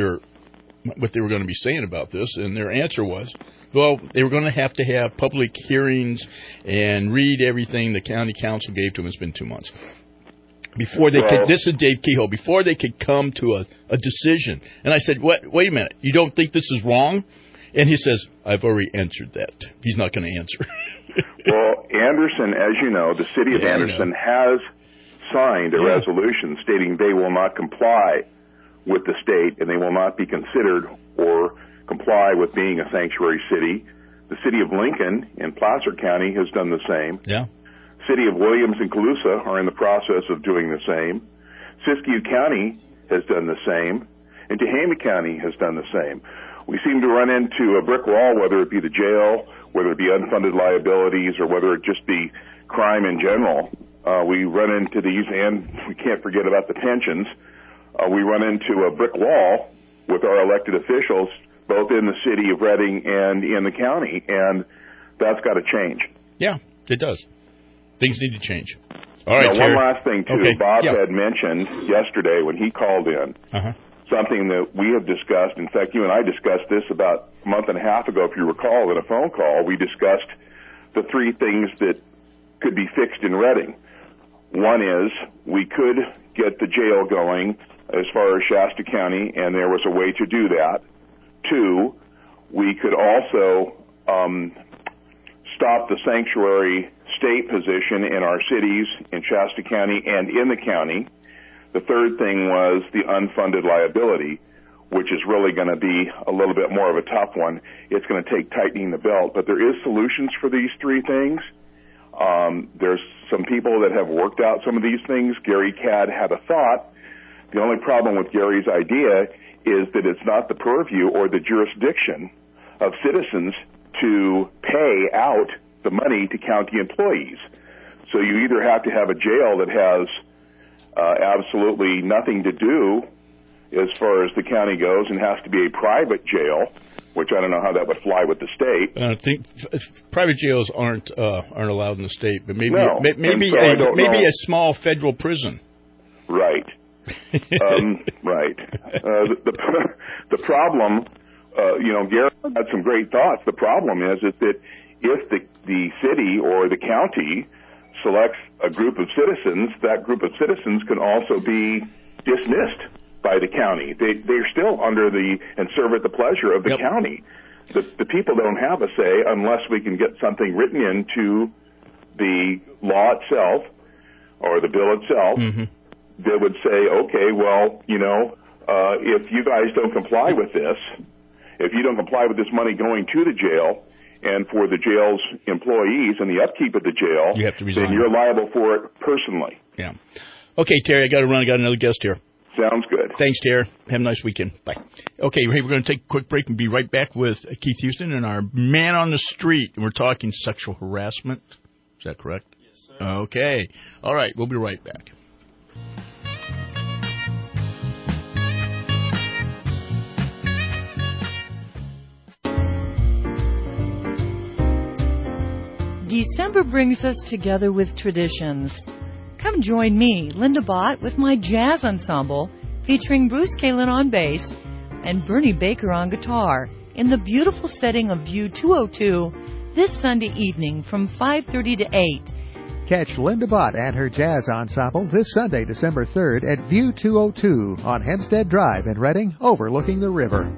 were going to be saying about this, and their answer was, well, they were going to have public hearings and read everything the county council gave to them. It's been 2 months. Before they could, this is Dave Kehoe, before they could come to a decision. And I said, wait a minute, you don't think this is wrong? And he says, I've already answered that. He's not going to answer. Well, Anderson, as you know, the city of Anderson has signed a resolution stating they will not comply with the state and they will not be considered or comply with being a sanctuary city. The city of Lincoln in Placer County has done the same. Yeah. City of Williams and Colusa are in the process of doing the same. Siskiyou County has done the same, and Tehama County has done the same. We seem to run into a brick wall, whether it be the jail, whether it be unfunded liabilities, or whether it just be crime in general. We run into these, and we can't forget about the pensions. We run into a brick wall with our elected officials, both in the city of Reading and in the county, and that's got to change. Yeah, it does. Things need to change. All right, now, one last thing, too. Okay. Bob had mentioned yesterday when he called in something that we have discussed. In fact, you and I discussed this about a month and a half ago, if you recall, in a phone call. We discussed the three things that could be fixed in Reading. One is we could get the jail going as far as Shasta County, and there was a way to do that. Two, we could also stop the sanctuary state position in our cities, in Shasta County and in the county. The third thing was the unfunded liability, which is really going to be a little bit more of a tough one. It's going to take tightening the belt, but there is solutions for these three things. There's some people that have worked out some of these things. Gary Cadd had a thought. The only problem with Gary's idea is that it's not the purview or the jurisdiction of citizens to pay out the money to county employees. So you either have to have a jail that has absolutely nothing to do as far as the county goes and has to be a private jail, which I don't know how that would fly with the state. I think private jails aren't allowed in the state, but maybe maybe a small federal prison. Right. Right. The problem, Gary had some great thoughts. The problem is that if the city or the county selects a group of citizens, that group of citizens can also be dismissed by the county. They're still under and serve at the pleasure of the county. The people don't have a say unless we can get something written into the law itself or the bill itself that would say, okay, well, if you guys don't comply with this, if you don't comply with this money going to the jail and for the jail's employees and the upkeep of the jail, you have to resign. Then you're liable for it personally. Yeah. Okay, Terry, I got to run. I got another guest here. Sounds good. Thanks, Terry. Have a nice weekend. Bye. Okay, we're going to take a quick break and be right back with Keith Houston and our man on the street. And we're talking sexual harassment. Is that correct? Yes, sir. Okay. All right, we'll be right back. December brings us together with traditions. Come join me, Linda Bott, with my jazz ensemble featuring Bruce Kalin on bass and Bernie Baker on guitar in the beautiful setting of View 202 this Sunday evening from 5:30 to 8. Catch Linda Bott and her jazz ensemble this Sunday, December 3rd at View 202 on Hempstead Drive in Reading, overlooking the river.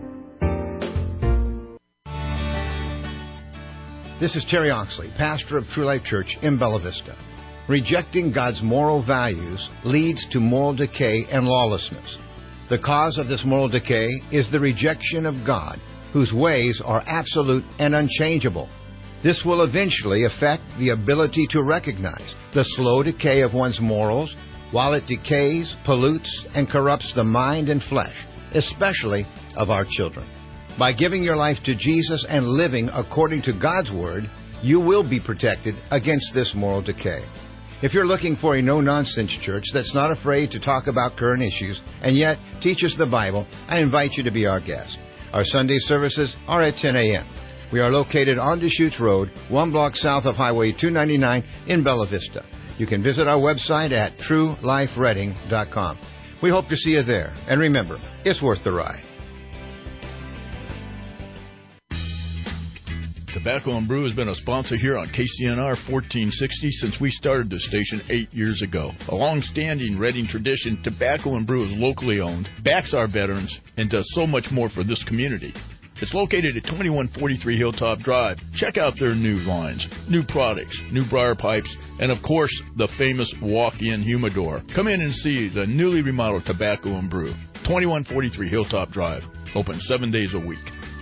This is Terry Oxley, pastor of True Life Church in Bella Vista. Rejecting God's moral values leads to moral decay and lawlessness. The cause of this moral decay is the rejection of God whose ways are absolute and unchangeable. This will eventually affect the ability to recognize the slow decay of one's morals, while it decays, pollutes, and corrupts the mind and flesh, especially of our children. By giving your life to Jesus and living according to God's Word, you will be protected against this moral decay. If you're looking for a no-nonsense church that's not afraid to talk about current issues and yet teaches the Bible, I invite you to be our guest. Our Sunday services are at 10 a.m. We are located on Deschutes Road, 1 block south of Highway 299 in Bella Vista. You can visit our website at truelifereading.com. We hope to see you there. And remember, it's worth the ride. Tobacco and Brew has been a sponsor here on KCNR 1460 since we started the station 8 years ago. A long-standing Reading tradition, Tobacco and Brew is locally owned, backs our veterans, and does so much more for this community. It's located at 2143 Hilltop Drive. Check out their new lines, new products, new briar pipes, and of course, the famous walk-in humidor. Come in and see the newly remodeled Tobacco and Brew. 2143 Hilltop Drive. Open 7 days a week.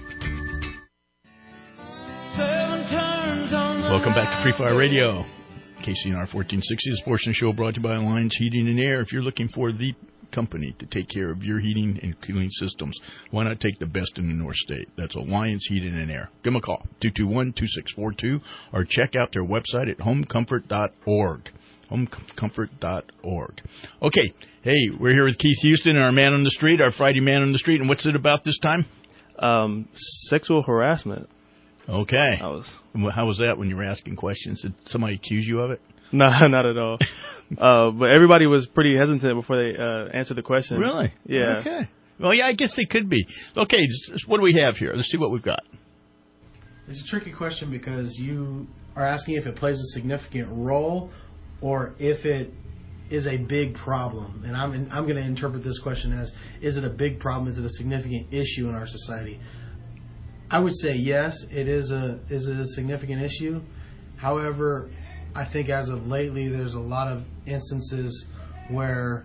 Welcome back to Free Fire Radio. KCNR 1460, the portion show brought to you by Alliance Heating and Air. If you're looking for the company to take care of your heating and cooling systems, why not take the best in the North State? That's Alliance Heating and Air. Give them a call, 221-2642, or check out their website at homecomfort.org. homecomfort.org. Okay, hey, we're here with Keith Houston, our man on the street, our Friday man on the street, and what's it about this time? Sexual harassment. Okay. How was that when you were asking questions? Did somebody accuse you of it? No, not at all. But everybody was pretty hesitant before they answered the question. Really? Yeah. Okay. Well, yeah, I guess they could be. Okay, what do we have here? Let's see what we've got. It's a tricky question because you are asking if it plays a significant role or if it is a big problem. And I'm going to interpret this question as, is it a big problem? Is it a significant issue in our society? I would say yes, it is a significant issue. However, I think as of lately, there's a lot of instances where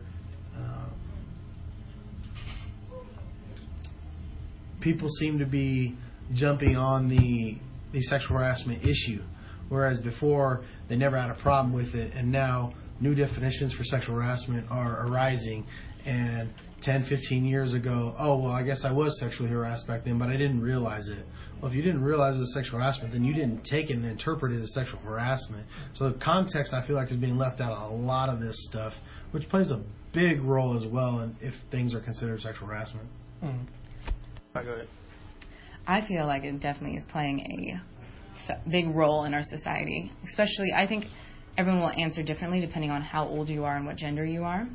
people seem to be jumping on the sexual harassment issue, whereas before they never had a problem with it, and now new definitions for sexual harassment are arising. And 10, 15 years ago, oh, well, I guess I was sexually harassed back then, but I didn't realize it. Well, if you didn't realize it was sexual harassment, then you didn't take it and interpret it as sexual harassment. So the context, I feel like, is being left out of a lot of this stuff, which plays a big role as well in if things are considered sexual harassment. Go ahead. I feel like it definitely is playing a big role in our society. Especially, I think everyone will answer differently depending on how old you are and what gender you are.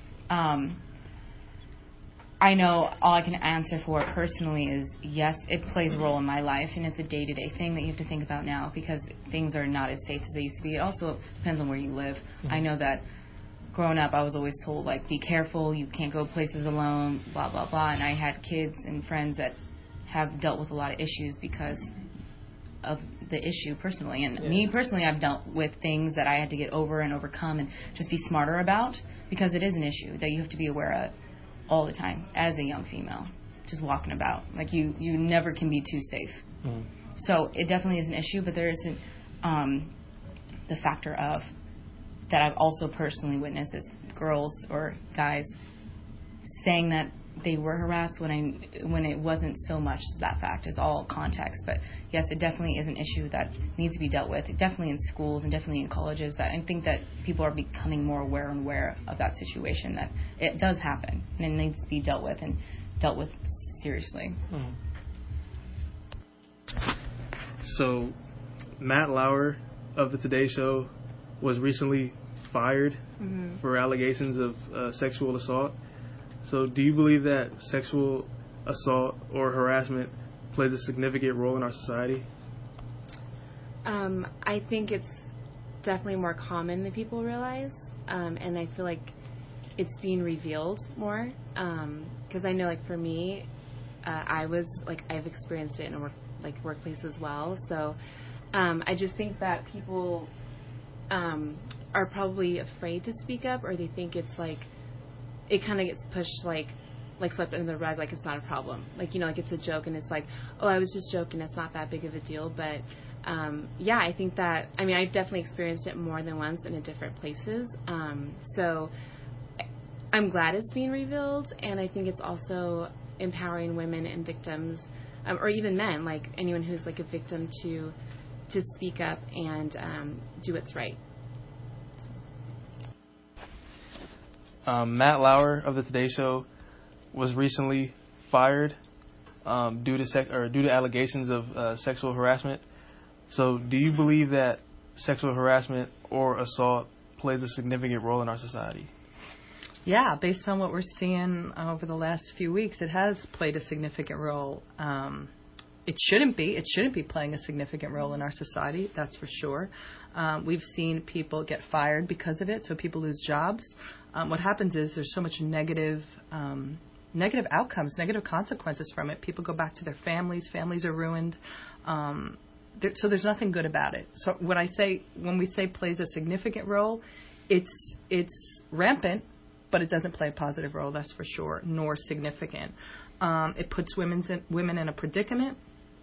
I know all I can answer for personally is, yes, it plays a role in my life, and it's a day-to-day thing that you have to think about now because things are not as safe as they used to be. It also depends on where you live. Mm-hmm. I know that growing up, I was always told, like, be careful, you can't go places alone, blah, blah, blah, and I had kids and friends that have dealt with a lot of issues because of the issue personally. And me personally, I've dealt with things that I had to get over and overcome and just be smarter about because it is an issue that you have to be aware of all the time as a young female, just walking about. Like, you never can be too safe. Mm. So it definitely is an issue, but there isn't the factor of that I've also personally witnessed is girls or guys saying that they were harassed when it wasn't so much that fact. It's all context. But yes, it definitely is an issue that needs to be dealt with. Definitely in schools and definitely in colleges. That I think that people are becoming more aware of that situation. That it does happen and it needs to be dealt with and dealt with seriously. Hmm. So, Matt Lauer of the Today Show was recently fired for allegations of sexual assault. So do you believe that sexual assault or harassment plays a significant role in our society? I think it's definitely more common than people realize, and I feel like it's being revealed more, because I know, like, for me, I've experienced it in a workplace as well, so I just think that people are probably afraid to speak up, or they think it's like it kind of gets pushed, like, like swept under the rug, like it's not a problem. Like, you know, like it's a joke and it's like, oh, I was just joking. It's not that big of a deal. But, yeah, I think that, I mean, I've definitely experienced it more than once in different places. So I'm glad it's being revealed. And I think it's also empowering women and victims, or even men, like anyone who's like a victim to speak up and do what's right. Matt Lauer of the Today Show was recently fired due to allegations of sexual harassment. So, do you believe that sexual harassment or assault plays a significant role in our society? Yeah, based on what we're seeing over the last few weeks, it has played a significant role. It shouldn't be. It shouldn't be playing a significant role in our society, that's for sure. We've seen people get fired because of it, so people lose jobs. What happens is there's so much negative outcomes, negative consequences from it. People go back to their families are ruined. So there's nothing good about it. So when we say plays a significant role, it's rampant, but it doesn't play a positive role, that's for sure, nor significant. It puts women in a predicament.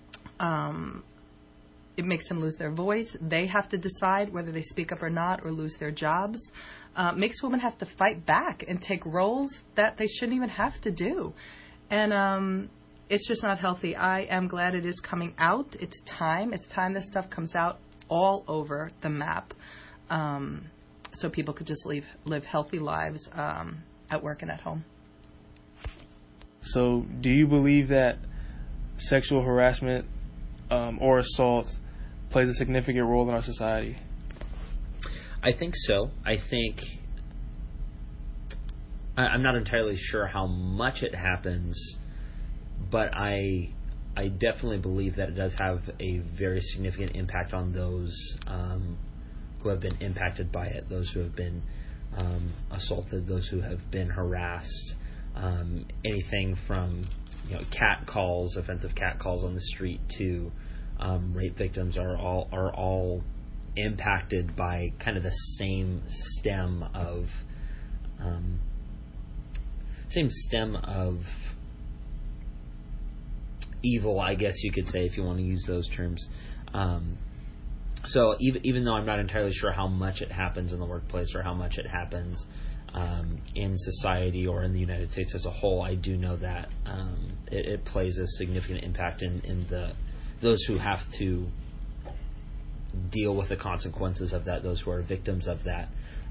It makes them lose their voice. They have to decide whether they speak up or not, or lose their jobs. Makes women have to fight back and take roles that they shouldn't even have to do. And it's just not healthy. I am glad it is coming out. It's time. It's time this stuff comes out all over the map, so people could just live healthy lives at work and at home. So, do you believe that sexual harassment or assault plays a significant role in our society? I think so. I think I'm not entirely sure how much it happens, but I definitely believe that it does have a very significant impact on those who have been impacted by it, those who have been assaulted, those who have been harassed. Anything from offensive cat calls on the street to rape victims are all impacted by kind of the same stem of evil, I guess you could say, if you want to use those terms. So even though I'm not entirely sure how much it happens in the workplace or how much it happens in society or in the United States as a whole, I do know that it plays a significant impact in those who have to deal with the consequences of that, those who are victims of that,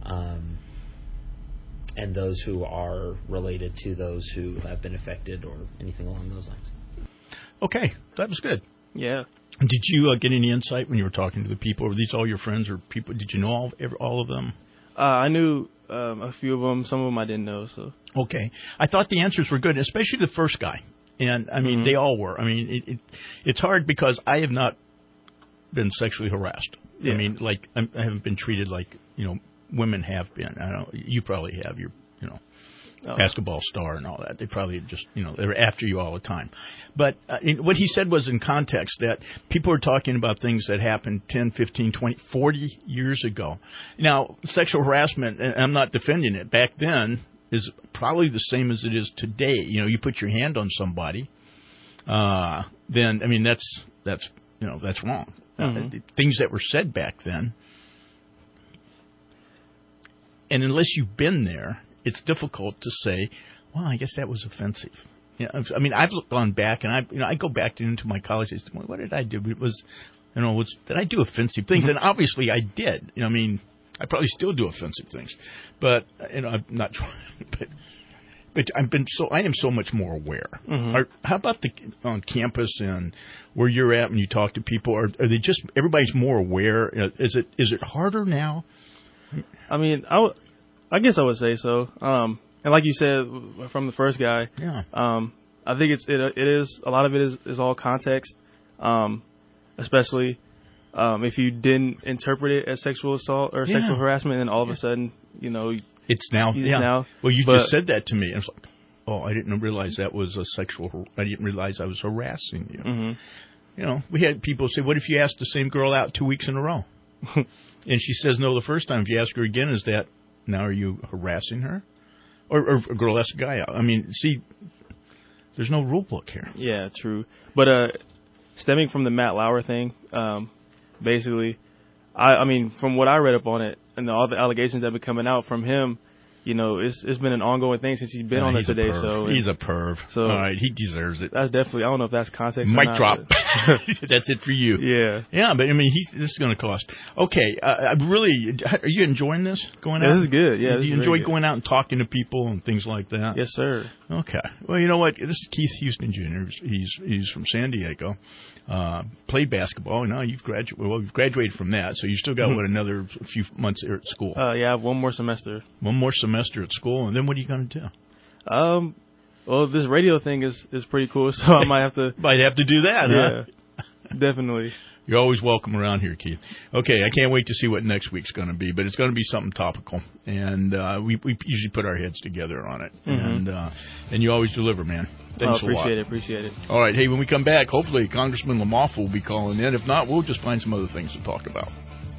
and those who are related to those who have been affected or anything along those lines. Okay, that was good. Yeah. Did you get any insight when you were talking to the people? Were these all your friends or people? Did you know all of them? I knew a few of them. Some of them I didn't know. So okay, I thought the answers were good, especially the first guy. And I mean, they all were. I mean, it's hard because I have not been sexually harassed. Yeah. I mean, like I haven't been treated like women have been. I don't. You probably have. You're basketball star and all that. They probably just they're after you all the time. But what he said was in context that people are talking about things that happened 10, 15, 20, 40 years ago. Now, sexual harassment, and I'm not defending it, back then is probably the same as it is today. You put your hand on somebody, then I mean that's wrong. Mm-hmm. Things that were said back then, and unless you've been there, it's difficult to say, well, I guess that was offensive. I mean, I've gone back and I go back into my college days. What did I do? It was, did I do offensive things? And obviously I did. I mean, I probably still do offensive things, but I'm not trying. But I am so much more aware. Mm-hmm. How about on campus and where you're at when you talk to people? Are they just everybody's more aware? Is it harder now? I mean, I guess I would say so. And like you said from the first guy, yeah. I think it is a lot of it is all context, especially if you didn't interpret it as sexual assault or sexual harassment, and all of a sudden it's now. Now. Well, you just said that to me. I was like, oh, I didn't realize that was I didn't realize I was harassing you. Mm-hmm. We had people say, what if you asked the same girl out 2 weeks in a row? And she says no the first time. If you ask her again, is that now are you harassing her? Or a girl asks a guy out. I mean, see, There's no rule book here. Yeah, true. But stemming from the Matt Lauer thing, basically, I mean, from what I read up on it and all the allegations that have been coming out from him, you know, it's been an ongoing thing since he's been on the Today Show. He's a perv. So all right, he deserves it. That's definitely. I don't know if that's context. Mic or not, drop. That's it for you. Yeah. Yeah, but I mean, this is going to cost. Okay, are you enjoying this going out? This is good. Yeah. Do you enjoy going out and talking to people and things like that? Yes, sir. Okay. Well, you know what? This is Keith Houston Jr. He's from San Diego. Played basketball. No, you've graduated from that, so you still got another few months here at school. Yeah, I have one more semester. One more semester at school, and then what are you going to do? Well, this radio thing is pretty cool, so I might have to do that. Yeah, huh? Definitely. You're always welcome around here, Keith. Okay, I can't wait to see what next week's going to be, but it's going to be something topical, and we usually put our heads together on it, and you always deliver, man. Thanks a lot. Appreciate it. All right, hey, when we come back, hopefully Congressman Lamoff will be calling in. If not, we'll just find some other things to talk about.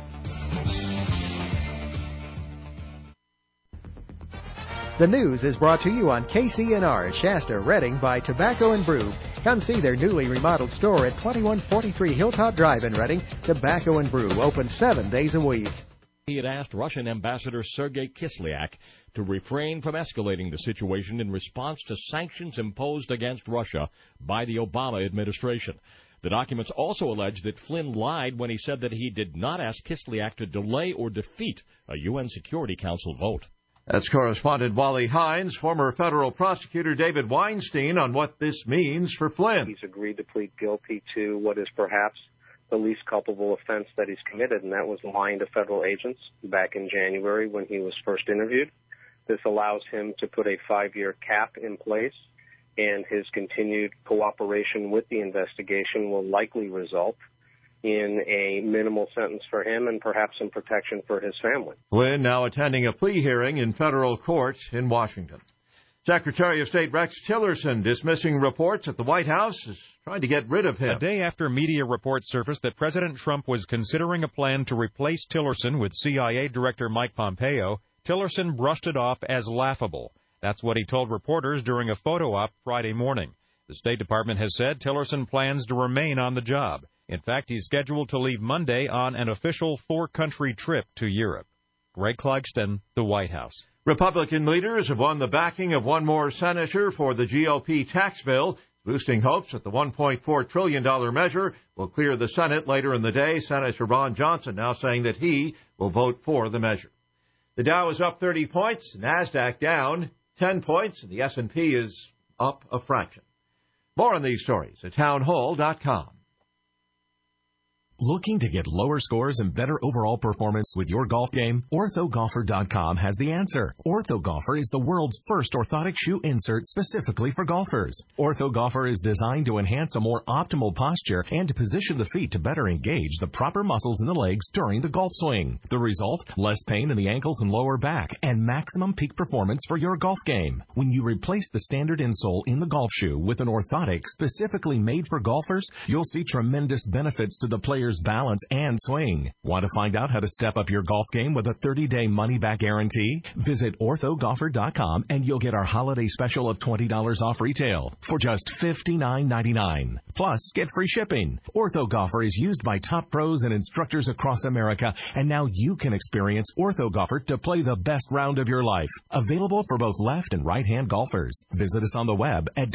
The news is brought to you on KCNR Shasta Redding by Tobacco and Brew. Come see their newly remodeled store at 2143 Hilltop Drive in Redding. Tobacco and Brew, open 7 days a week. He had asked Russian Ambassador Sergei Kislyak to refrain from escalating the situation in response to sanctions imposed against Russia by the Obama administration. The documents also allege that Flynn lied when he said that he did not ask Kislyak to delay or defeat a UN Security Council vote. That's correspondent Wally Hines, former federal prosecutor David Weinstein on what this means for Flynn. He's agreed to plead guilty to what is perhaps the least culpable offense that he's committed, and that was lying to federal agents back in January when he was first interviewed. This allows him to put a 5-year cap in place, and his continued cooperation with the investigation will likely result in a minimal sentence for him and perhaps some protection for his family. Flynn now attending a plea hearing in federal court in Washington. Secretary of State Rex Tillerson dismissing reports that the White House is trying to get rid of him. A day after media reports surfaced that President Trump was considering a plan to replace Tillerson with CIA Director Mike Pompeo, Tillerson brushed it off as laughable. That's what he told reporters during a photo op Friday morning. The State Department has said Tillerson plans to remain on the job. In fact, he's scheduled to leave Monday on an official 4-country trip to Europe. Greg Clugston, the White House. Republican leaders have won the backing of one more senator for the GOP tax bill, boosting hopes that the $1.4 trillion measure will clear the Senate later in the day. Senator Ron Johnson now saying that he will vote for the measure. The Dow is up 30 points, the NASDAQ down 10 points, and the S&P is up a fraction. More on these stories at townhall.com. Looking to get lower scores and better overall performance with your golf game? OrthoGolfer.com has the answer. OrthoGolfer is the world's first orthotic shoe insert specifically for golfers. OrthoGolfer is designed to enhance a more optimal posture and to position the feet to better engage the proper muscles in the legs during the golf swing. The result? Less pain in the ankles and lower back and maximum peak performance for your golf game. When you replace the standard insole in the golf shoe with an orthotic specifically made for golfers, you'll see tremendous benefits to the player's balance and swing. Want to find out how to step up your golf game with a 30-day money-back guarantee? Visit OrthoGolfer.com and you'll get our holiday special of $20 off retail for just $59.99. Plus, get free shipping. OrthoGolfer is used by top pros and instructors across America, and now you can experience OrthoGolfer to play the best round of your life. Available for both left and right-hand golfers. Visit us on the web at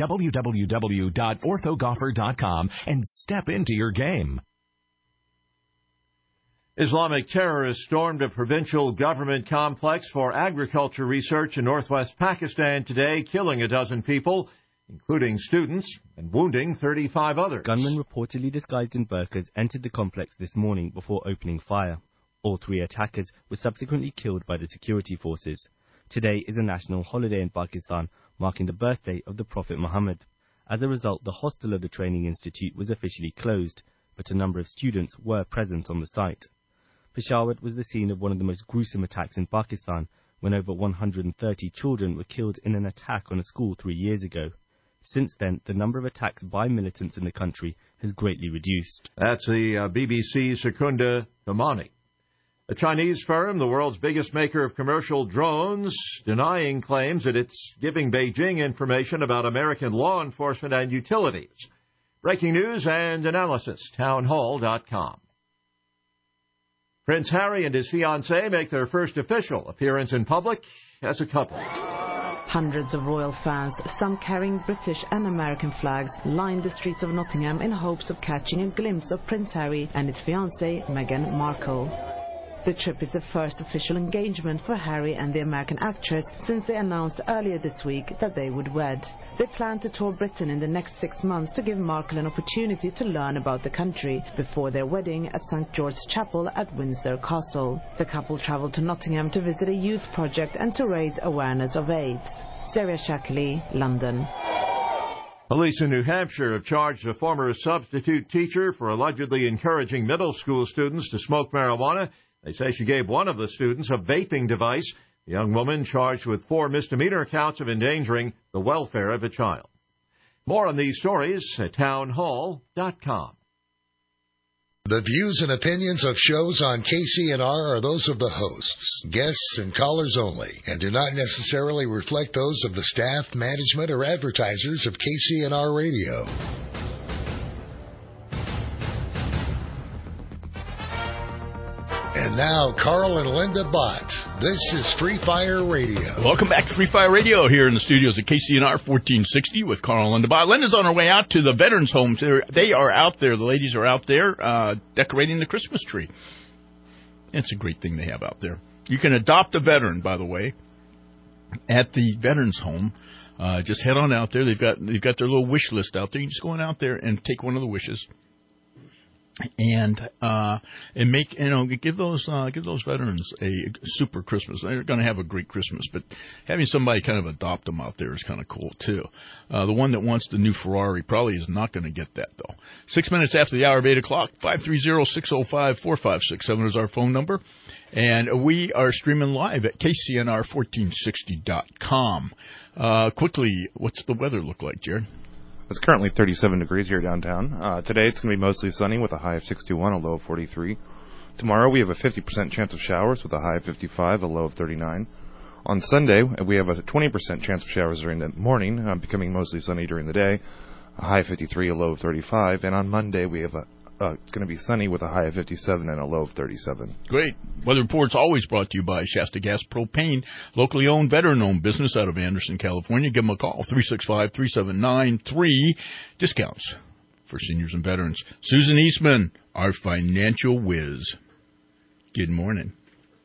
www.orthogolfer.com and step into your game. Islamic terrorists stormed a provincial government complex for agriculture research in northwest Pakistan today, killing a dozen people, including students, and wounding 35 others. Gunmen reportedly disguised in burqas entered the complex this morning before opening fire. All 3 attackers were subsequently killed by the security forces. Today is a national holiday in Pakistan, marking the birthday of the Prophet Muhammad. As a result, the hostel of the training institute was officially closed, but a number of students were present on the site. Peshawar was the scene of one of the most gruesome attacks in Pakistan, when over 130 children were killed in an attack on a school 3 years ago. Since then, the number of attacks by militants in the country has greatly reduced. That's the BBC's Secunda Kamani. A Chinese firm, the world's biggest maker of commercial drones, denying claims that it's giving Beijing information about American law enforcement and utilities. Breaking news and analysis, townhall.com. Prince Harry and his fiancée make their first official appearance in public as a couple. Hundreds of royal fans, some carrying British and American flags, lined the streets of Nottingham in hopes of catching a glimpse of Prince Harry and his fiancée Meghan Markle. The trip is the first official engagement for Harry and the American actress since they announced earlier this week that they would wed. They plan to tour Britain in the next 6 months to give Markle an opportunity to learn about the country before their wedding at St. George's Chapel at Windsor Castle. The couple travelled to Nottingham to visit a youth project and to raise awareness of AIDS. Sarah Shackley, London. Police in New Hampshire have charged a former substitute teacher for allegedly encouraging middle school students to smoke marijuana. They say she gave one of the students a vaping device. The young woman charged with 4 misdemeanor counts of endangering the welfare of a child. More on these stories at townhall.com. The views and opinions of shows on KCNR are those of the hosts, guests, and callers only, and do not necessarily reflect those of the staff, management, or advertisers of KCNR Radio. And now, Carl and Linda Bott. This is Free Fire Radio. Welcome back to Free Fire Radio here in the studios at KCNR 1460 with Carl and Linda Bott. Linda's on her way out to the veterans' homes. They are out there. The ladies are out there decorating the Christmas tree. It's a great thing they have out there. You can adopt a veteran, by the way, at the veterans' home. Just head on out there. They've got their little wish list out there. You just go on out there and take one of the wishes. And make give those veterans a super Christmas. They're going to have a great Christmas, but having somebody kind of adopt them out there is kind of cool too. The one that wants the new Ferrari probably is not going to get that though. 6 minutes after the hour of 8 o'clock, 530-605-4567 is our phone number, and we are streaming live at KCNR1460.com. Quickly, what's the weather look like, Jared? It's currently 37 degrees here downtown. Today it's going to be mostly sunny with a high of 61, a low of 43. Tomorrow we have a 50% chance of showers with a high of 55, a low of 39. On Sunday we have a 20% chance of showers during the morning, becoming mostly sunny during the day, a high of 53, a low of 35. And on Monday we have it's going to be sunny with a high of 57 and a low of 37. Great. Weather report's always brought to you by Shasta Gas Propane, locally owned, veteran-owned business out of Anderson, California. Give them a call, 365-3793. Discounts for seniors and veterans. Susan Eastman, our financial whiz. Good morning.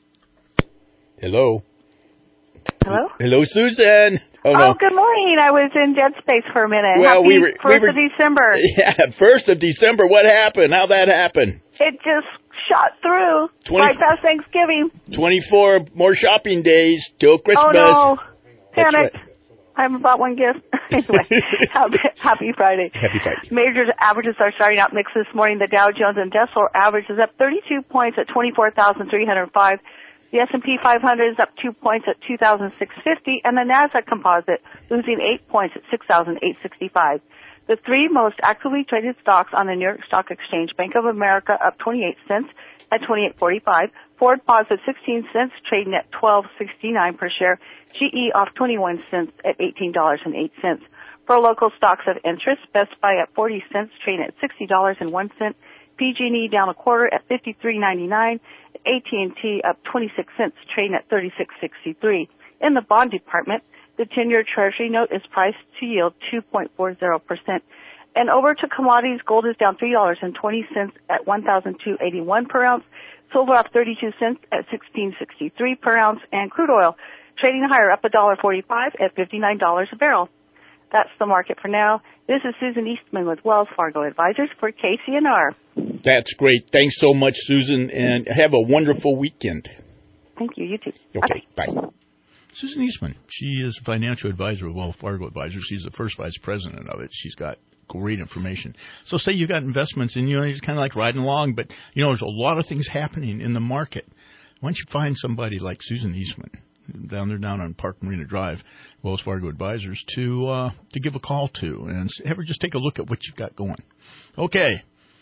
Hello. Hello? Hello, Susan. Oh, no. Good morning. I was in dead space for a minute. Well, Happy 1st of December. Yeah, 1st of December. What happened? How'd that happen? It just shot through right past Thanksgiving. 24 more shopping days till Christmas. Oh, no. Right. Panic. I haven't bought one gift. Anyway, happy Friday. Happy Friday. Major averages are starting out mixed this morning. The Dow Jones Industrial average is up 32 points at 24,305. The S&P 500 is up 2 points at 2,650, and the Nasdaq Composite losing 8 points at 6,865. The 3 most actively traded stocks on the New York Stock Exchange: Bank of America up 28 cents at 28.45, Ford positive 16 cents, trading at 12.69 per share, GE off 21 cents at $18.08. For local stocks of interest, Best Buy at 40 cents, trading at $60.01. PG&E down a quarter at $53.99. AT&T up 26 cents, trading at $36.63. In the bond department, the 10-year Treasury note is priced to yield 2.40%. And over to commodities, gold is down $3.20 at $1,281 per ounce. Silver up 32 cents at $16.63 per ounce. And crude oil trading higher, up $1.45 at $59 a barrel. That's the market for now. This is Susan Eastman with Wells Fargo Advisors for KCNR. That's great. Thanks so much, Susan, and have a wonderful weekend. Thank you. You too. Okay, bye. Susan Eastman, she is a financial advisor with Wells Fargo Advisors. She's the first vice president of it. She's got great information. So say you got investments and you're just kind of like riding along, but there's a lot of things happening in the market. Why don't you find somebody like Susan Eastman down on Park Marina Drive, Wells Fargo Advisors, to give a call to and have her just take a look at what you've got going. Okay.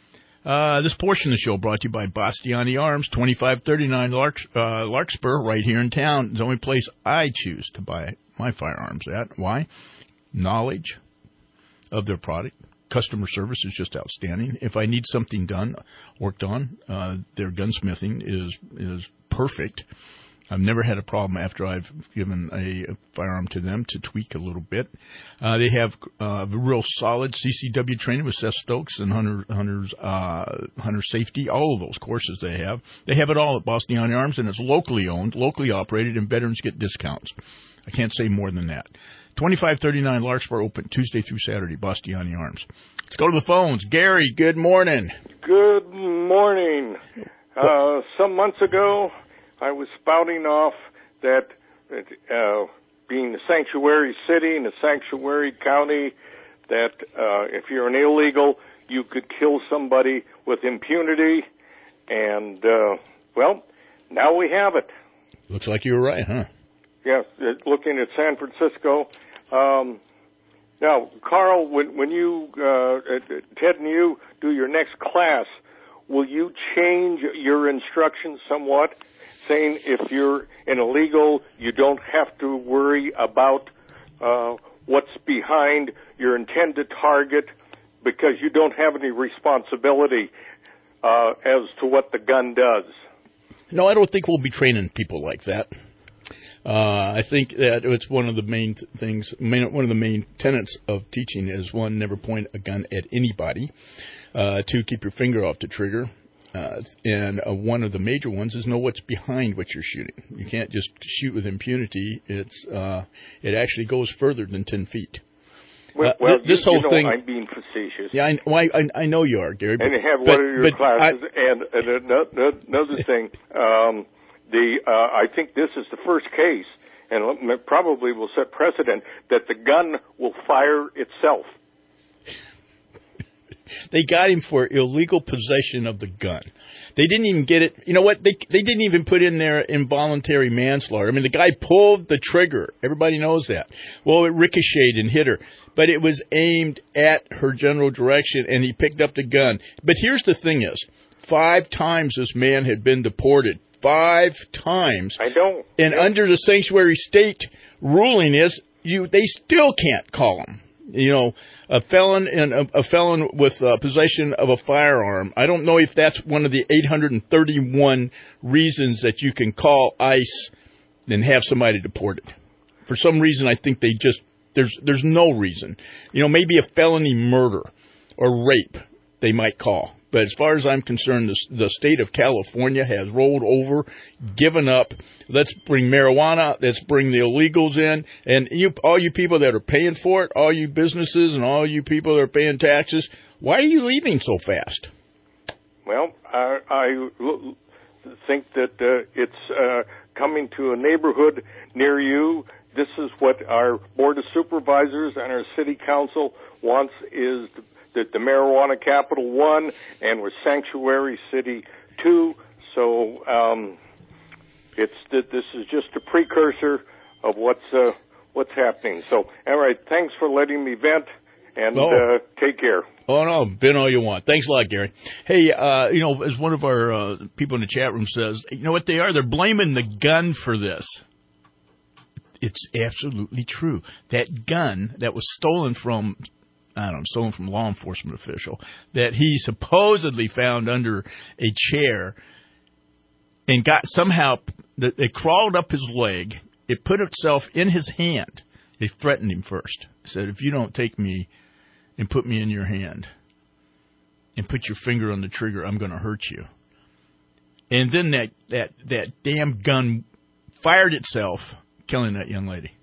This portion of the show brought to you by Bastiani Arms, 2539 Larkspur, right here in town. It's the only place I choose to buy my firearms at. Why? Knowledge of their product. Customer service is just outstanding. If I need something done, worked on, their gunsmithing is perfect. I've never had a problem after I've given a firearm to them to tweak a little bit. They have real solid CCW training with Seth Stokes and Hunter Safety, all of those courses they have. They have it all at Bastiani Arms, and it's locally owned, locally operated, and veterans get discounts. I can't say more than that. 2539 Larkspur, open Tuesday through Saturday, Bastiani Arms. Let's go to the phones. Gary, good morning. Good morning. Some months ago, I was spouting off that being a sanctuary city and a sanctuary county, that if you're an illegal, you could kill somebody with impunity. And, well, now we have it. Looks like you were right, huh? Yes, looking at San Francisco. Now, Carl, when you, Ted and you do your next class, will you change your instructions somewhat, saying if you're an illegal, you don't have to worry about what's behind your intended target because you don't have any responsibility as to what the gun does? No, I don't think we'll be training people like that. I think that it's one of the main things, one of the main tenets of teaching is, one, never point a gun at anybody. Two, keep your finger off the trigger. And one of the major ones is know what's behind what you're shooting. You can't just shoot with impunity. It actually goes further than 10 feet. Well, this whole thing, I'm being facetious. Yeah, I know you are, Gary. And you have one of your classes. And another thing, I think this is the first case, and probably will set precedent, that the gun will fire itself. They got him for illegal possession of the gun. They didn't even get it. You know what? They didn't even put in there involuntary manslaughter. I mean, the guy pulled the trigger. Everybody knows that. Well, it ricocheted and hit her. But it was aimed at her general direction, and he picked up the gun. But here's the thing is, 5 times this man had been deported. 5 times. I don't. And under the sanctuary state ruling is, they still can't call him. You know, a felon with possession of a firearm. I don't know if that's one of the 831 reasons that you can call ICE and have somebody deported. For some reason, I think there's no reason. You know, maybe a felony murder or rape they might call. But as far as I'm concerned, the state of California has rolled over, given up. Let's bring marijuana. Let's bring the illegals in. And all you people that are paying for it, all you businesses and all you people that are paying taxes, why are you leaving so fast? Well, I think that it's coming to a neighborhood near you. This is what our Board of Supervisors and our City Council wants, is the marijuana capital 1, and we're sanctuary city 2. So this is just a precursor of what's happening. So, all right, thanks for letting me vent, and take care. Oh, no, vent all you want. Thanks a lot, Gary. Hey, as one of our people in the chat room says, you know what they are? They're blaming the gun for this. It's absolutely true. That gun that was stolen from law enforcement official, that he supposedly found under a chair and got somehow, it crawled up his leg, it put itself in his hand. They threatened him first. Said, if you don't take me and put me in your hand and put your finger on the trigger, I'm going to hurt you. And then that damn gun fired itself, killing that young lady.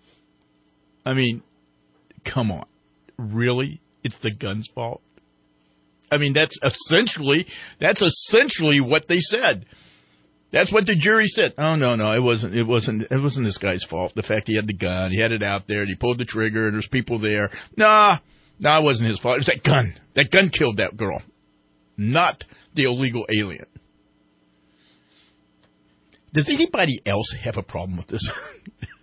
I mean, come on. Really? It's the gun's fault? I mean, that's essentially what they said. That's what the jury said. Oh, no, it wasn't this guy's fault. The fact he had the gun, he had it out there, and he pulled the trigger, and there's people there. Nah, it wasn't his fault. It was that gun. That gun killed that girl, not the illegal alien. Does anybody else have a problem with this?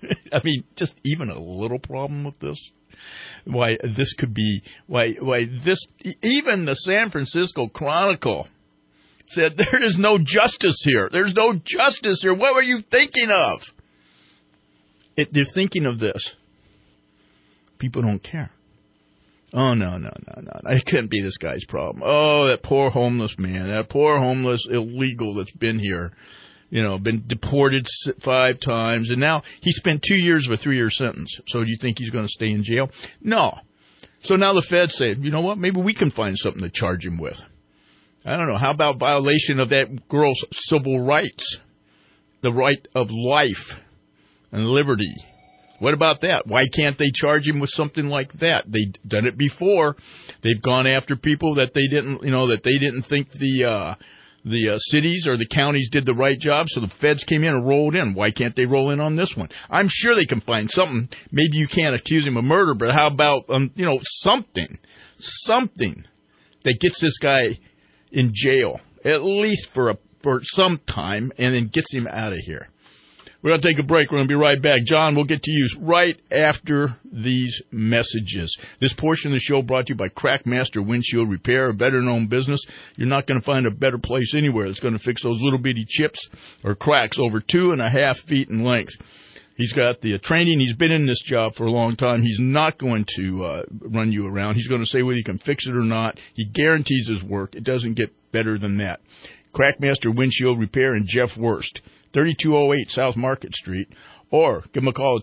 I mean, just even a little problem with this. Why this could be, why this, even the San Francisco Chronicle said there is no justice here. There's no justice here. What were you thinking of? They're thinking of this. People don't care. Oh, no. It couldn't be this guy's problem. Oh, that poor homeless man, that poor homeless illegal that's been here, been deported 5 times, and now he spent 2 years of a 3-year sentence. So do you think he's going to stay in jail? No. So now the feds say, you know what, maybe we can find something to charge him with. I don't know. How about violation of that girl's civil rights, the right of life and liberty? What about that? Why can't they charge him with something like that? They've done it before. They've gone after people that they didn't think the cities or the counties did the right job, so the feds came in and rolled in. Why can't they roll in on this one? I'm sure they can find something. Maybe you can't accuse him of murder, but how about something that gets this guy in jail at least for some time, and then gets him out of here. We're going to take a break. We're going to be right back. John, we'll get to you right after these messages. This portion of the show brought to you by Crackmaster Windshield Repair, a better-known business. You're not going to find a better place anywhere that's going to fix those little bitty chips or cracks over 2.5 feet in length. He's got the training. He's been in this job for a long time. He's not going to run you around. He's going to say whether he can fix it or not. He guarantees his work. It doesn't get better than that. Crackmaster Windshield Repair and Jeff Wurst. 3208 South Market Street, or give them a call at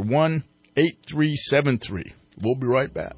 241-8373. We'll be right back.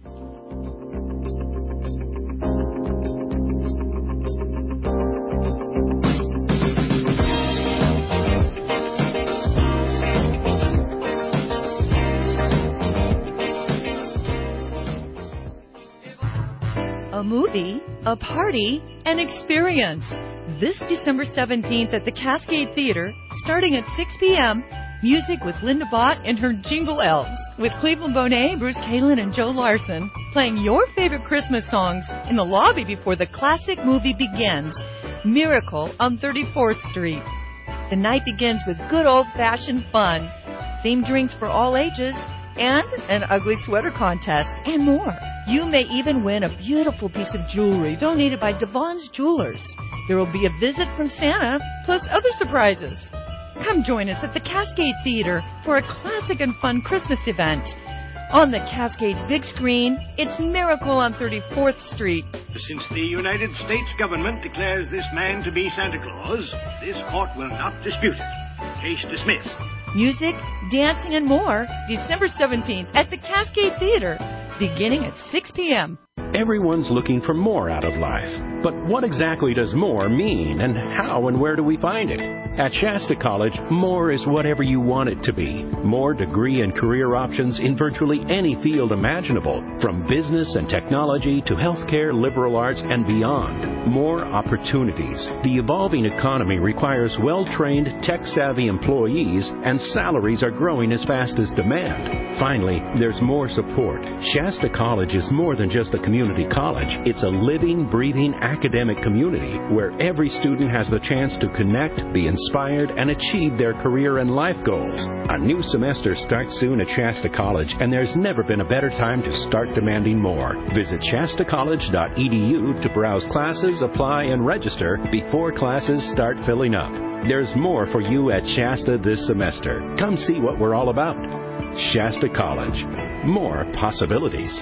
A movie, a party, an experience. This December 17th at the Cascade Theater, starting at 6 p.m., music with Linda Bott and her Jingle Elves, with Cleveland Bonet, Bruce Kalin, and Joe Larson, playing your favorite Christmas songs in the lobby before the classic movie begins, Miracle on 34th Street. The night begins with good old-fashioned fun, themed drinks for all ages, and an ugly sweater contest, and more. You may even win a beautiful piece of jewelry donated by Devon's Jewelers. There will be a visit from Santa, plus other surprises. Come join us at the Cascade Theater for a classic and fun Christmas event. On the Cascade's big screen, it's Miracle on 34th Street. Since the United States government declares this man to be Santa Claus, this court will not dispute it. Case dismissed. Music, dancing, and more, December 17th at the Cascade Theater, beginning at 6 p.m. Everyone's looking for more out of life. But what exactly does more mean, and how and where do we find it? At Shasta College, more is whatever you want it to be. More degree and career options in virtually any field imaginable, from business and technology to healthcare, liberal arts, and beyond. More opportunities. The evolving economy requires well-trained, tech-savvy employees, and salaries are growing as fast as demand. Finally, there's more support. Shasta College is more than just a community college. It's a living, breathing academic community where every student has the chance to connect, be inspired, and achieve their career and life goals. A new semester starts soon at Shasta College, and there's never been a better time to start demanding more. Visit shastacollege.edu to browse classes, apply, and register before classes start filling up. There's more for you at Shasta this semester. Come see what we're all about. Shasta College. More possibilities.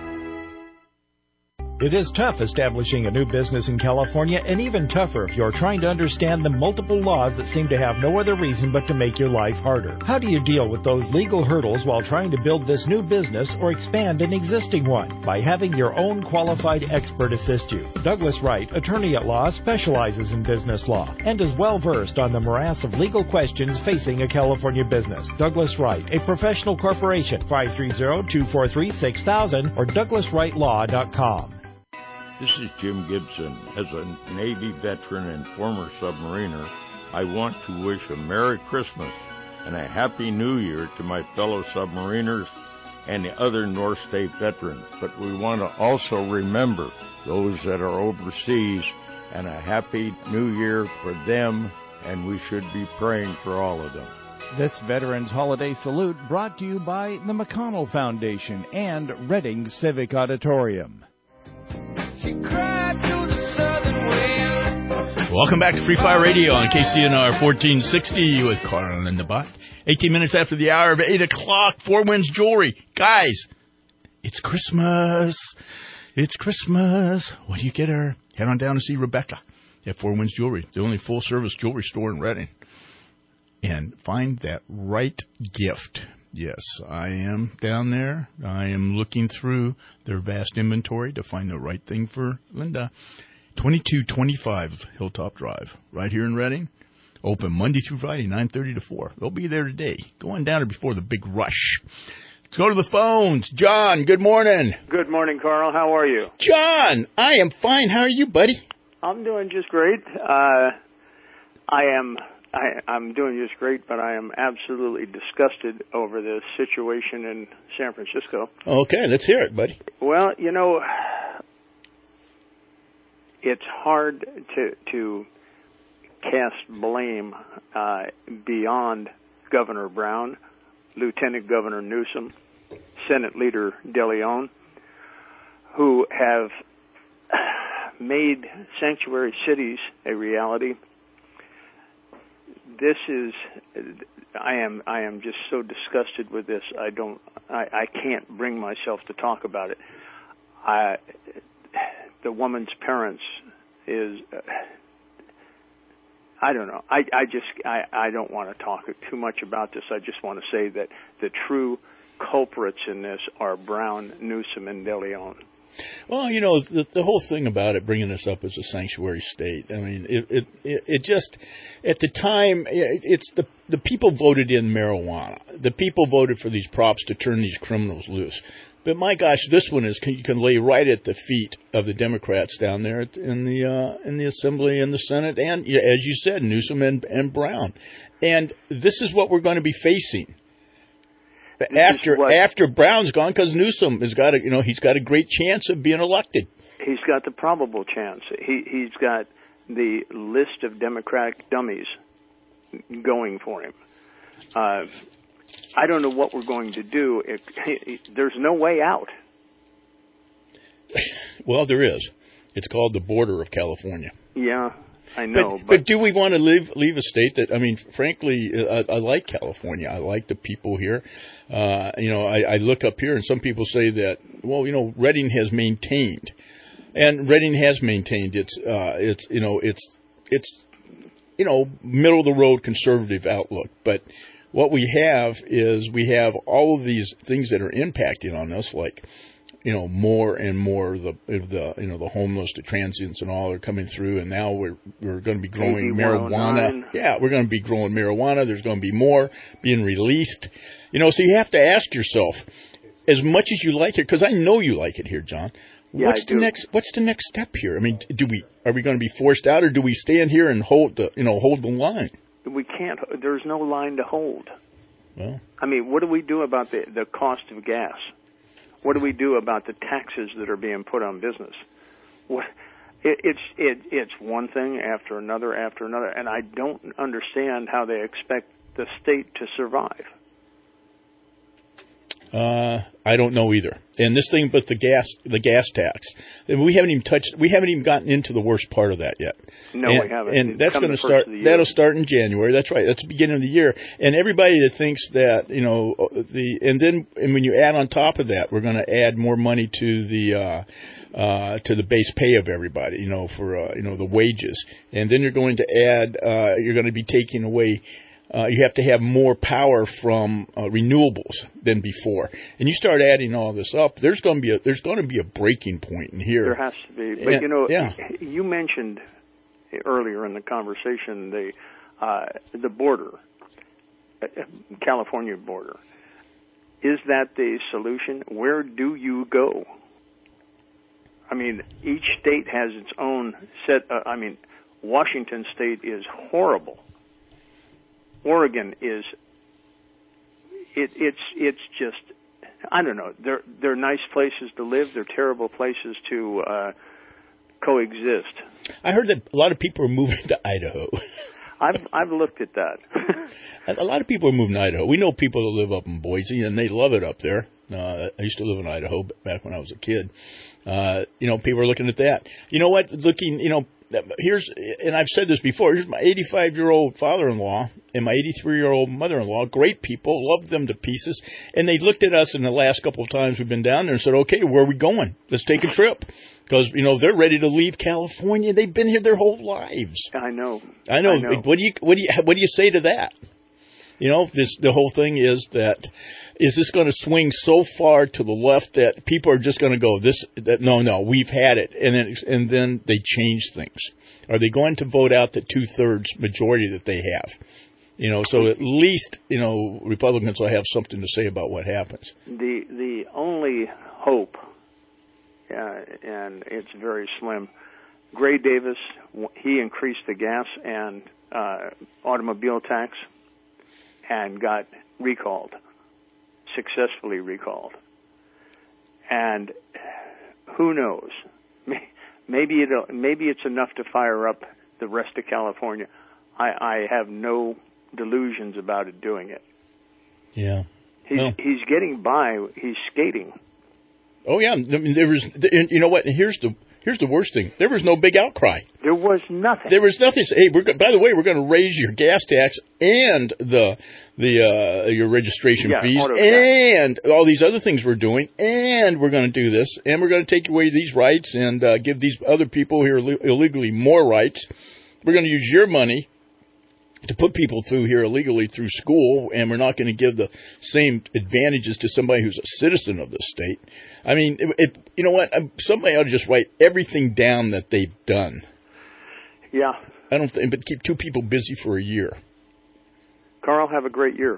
It is tough establishing a new business in California, and even tougher if you're trying to understand the multiple laws that seem to have no other reason but to make your life harder. How do you deal with those legal hurdles while trying to build this new business or expand an existing one? By having your own qualified expert assist you. Douglas Wright, attorney at law, specializes in business law and is well versed on the morass of legal questions facing a California business. Douglas Wright, a professional corporation, 530-243-6000 or douglaswrightlaw.com. This is Jim Gibson. As a Navy veteran and former submariner, I want to wish a Merry Christmas and a Happy New Year to my fellow submariners and the other North State veterans. But we want to also remember those that are overseas, and a Happy New Year for them, and we should be praying for all of them. This Veterans Holiday Salute brought to you by the McConnell Foundation and Reading Civic Auditorium. Welcome back to Free Fire Radio on KCNR 1460 with Carl and Linda Bott. 18 minutes after the hour of 8 o'clock, Four Winds Jewelry. Guys, it's Christmas. It's Christmas. What do you get her? Head on down to see Rebecca at Four Winds Jewelry, the only full-service jewelry store in Reading. And find that right gift. Yes, I am down there. I am looking through their vast inventory to find the right thing for Linda. 2225 Hilltop Drive, right here in Reading. Open Monday through Friday, 9:30 to 4. They'll be there today. Go on down there before the big rush. Let's go to the phones. John, good morning. Good morning, Carl. How are you? John, I am fine. How are you, buddy? I'm doing just great. I'm doing just great, but I am absolutely disgusted over the situation in San Francisco. Okay, let's hear it, buddy. Well, you know, it's hard to cast blame beyond Governor Brown, Lieutenant Governor Newsom, Senate Leader DeLeon, who have made sanctuary cities a reality. This is, I am just so disgusted with this. I can't bring myself to talk about it. The woman's parents is, I don't know. I don't want to talk too much about this. I just want to say that the true culprits in this are Brown, Newsom, and DeLeon. Well, you know, the whole thing about it, bringing this up as a sanctuary state, I mean, it just, at the time, it's the people voted in marijuana. The people voted for these props to turn these criminals loose. But my gosh, this one is, you can lay right at the feet of the Democrats down there in the Assembly and the Senate, and as you said, Newsom and Brown. And this is what we're going to be facing. After Brown's gone, because Newsom has got he's got a great chance of being elected. He's got the probable chance. He's got the list of Democratic dummies going for him. I don't know what we're going to do. There's no way out. Well, there is. It's called the border of California. Yeah, I know. But do we want to leave a state that, I mean, frankly, I like California. I like the people here. I look up here and some people say that, well, Reading has maintained. And Reading has maintained its middle of the road conservative outlook. But what we have is all of these things that are impacting on us, like, more and more the homeless, the transients, and all are coming through, and now we're going to be growing marijuana. Yeah, we're going to be growing marijuana. There's going to be more being released. So you have to ask yourself, as much as you like it, because I know you like it here, John. Yeah, what's the next step here? I mean, are we going to be forced out, or do we stand here and hold the line? We can't. There's no line to hold. Well, I mean, what do we do about the cost of gas? What do we do about the taxes that are being put on business? It's one thing after another, and I don't understand how they expect the state to survive. I don't know either. And this thing, but the gas tax, we haven't even gotten into the worst part of that yet. No, we haven't. And that's going to start. That'll start in January. That's right. That's the beginning of the year. And everybody that thinks that and when you add on top of that, we're going to add more money to the base pay of everybody. For the wages, and then you're going to add. You're going to be taking away. You have to have more power from renewables than before, and you start adding all this up. There's going to be a breaking point in here. There has to be, but you mentioned earlier in the conversation the border, California border. Is that the solution? Where do you go? I mean, each state has its own set. Washington State is horrible. Oregon is, it's just, I don't know. They're nice places to live. They're terrible places to coexist. I heard that a lot of people are moving to Idaho. I've looked at that. A lot of people are moving to Idaho. We know people that live up in Boise, and they love it up there. I used to live in Idaho back when I was a kid. People are looking at that. You know what? And I've said this before, here's my 85-year-old father-in-law and my 83-year-old mother-in-law, great people, loved them to pieces, and they looked at us in the last couple of times we've been down there and said, okay, where are we going? Let's take a trip. Because, they're ready to leave California. They've been here their whole lives. I know. What do you say to that? The whole thing is this going to swing so far to the left that people are just going to go, no, we've had it, and then they change things? Are they going to vote out the 2/3 majority that they have? So at least Republicans will have something to say about what happens. The only hope, and it's very slim. Gray Davis, he increased the gas and automobile tax and got recalled. Successfully recalled. And who knows? Maybe it's enough to fire up the rest of California. I have no delusions about it doing it. Yeah. He's getting by. He's skating. Oh yeah. You know what? Here's the worst thing. There was no big outcry. There was nothing. Hey, by the way, we're going to raise your gas tax and your registration fees and all these other things we're doing, and we're going to do this, and we're going to take away these rights and give these other people here illegally more rights. We're going to use your money to put people through here illegally through school, and we're not going to give the same advantages to somebody who's a citizen of the state. I mean, you know what? Somebody ought to just write everything down that they've done. Yeah. But keep two people busy for a year. Carl, have a great year.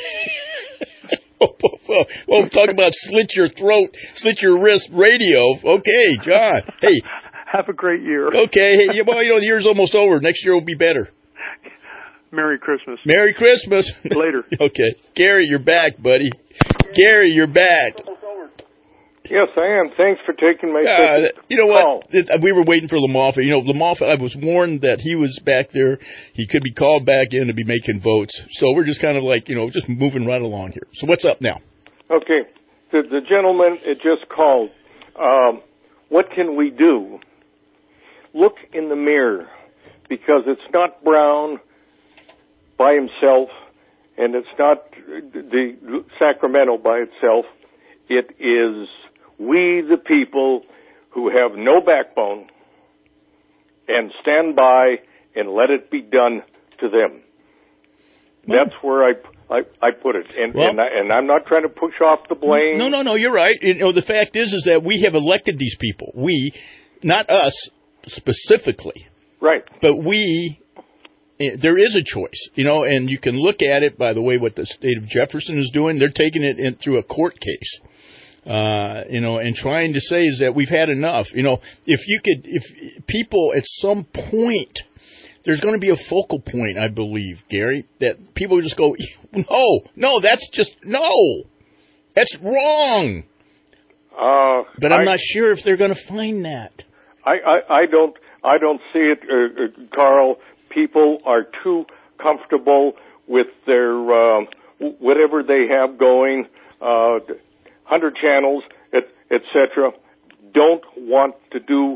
Well, talk about slit your throat, slit your wrist radio. Okay, John. Hey. Have a great year. Okay. Hey, the year's almost over. Next year will be better. Merry Christmas. Merry Christmas. Later. Okay. Gary, you're back, buddy. Gary, you're back. Yes, I am. Thanks for taking my You know call. what? We were waiting for Lamoffa. Lamoffa, I was warned that he was back there. He could be called back in to be making votes. So we're just kind of like, just moving right along here. So what's up now? Okay. The gentleman just called. What can we do? Look in the mirror, because it's not Brown by himself, and it's not the Sacramento by itself. It is we, the people, who have no backbone, and stand by and let it be done to them. That's where I put it, and I'm not trying to push off the blame. No, you're right. The fact is that we have elected these people. We, not us specifically, right? But there is a choice, and you can look at it by the way what the state of Jefferson is doing. They're taking it in through a court case, and trying to say is that we've had enough. If people at some point, there's going to be a focal point, I believe, Gary, that people just go, no, that's wrong. But I'm not sure if they're going to find that. I don't see it, Carl. People are too comfortable with their whatever they have going, 100 channels, etc. Don't want to do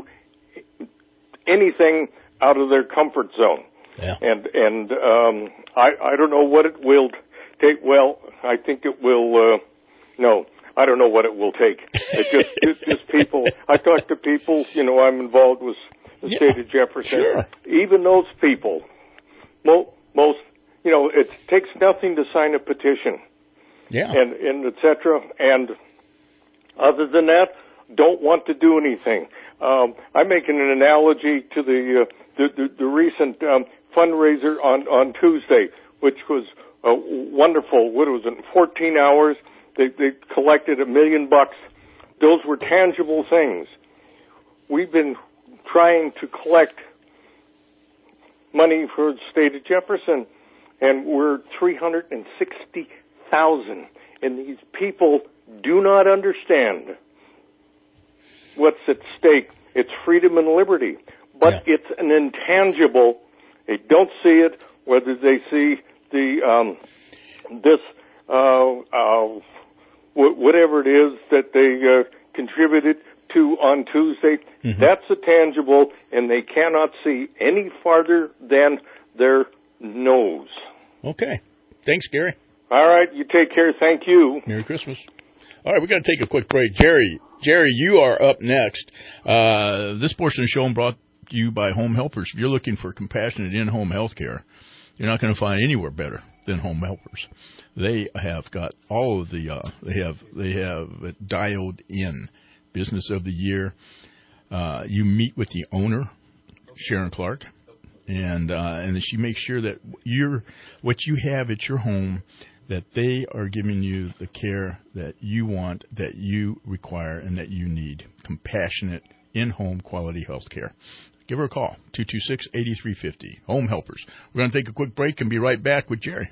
anything out of their comfort zone. Yeah. And I don't know what it will take. Well, I think it will. No, I don't know what it will take. It's just people. I talk to people. I'm involved with the state of Jefferson. Sure. Even those people, most, it takes nothing to sign a petition. Yeah. And et cetera. And other than that, don't want to do anything. I'm making an analogy to the recent fundraiser on Tuesday, which was wonderful. What was it? 14 hours. They collected $1 million. Those were tangible things. We've been trying to collect money for the state of Jefferson, and we're 360,000. And these people do not understand what's at stake. It's freedom and liberty, but it's an intangible. They don't see it. whether they see the whatever it is that they contributed to on Tuesday. Mm-hmm. That's a tangible, and they cannot see any farther than their nose. Okay. Thanks, Gary. All right, you take care. Thank you. Merry Christmas. All right, we're going to take a quick break. Jerry, you are up next. This portion of the show brought to you by Home Helpers. If you're looking for compassionate in-home health care, you're not going to find anywhere better than Home Helpers. They have got all of the they have it dialed in. Business of the year. You meet with the owner, Sharon Clark, and she makes sure that what you have at your home, that they are giving you the care that you want, that you require, and that you need. Compassionate, in-home quality health care. Give her a call, 226-8350. Home Helpers. We're going to take a quick break and be right back with Jerry.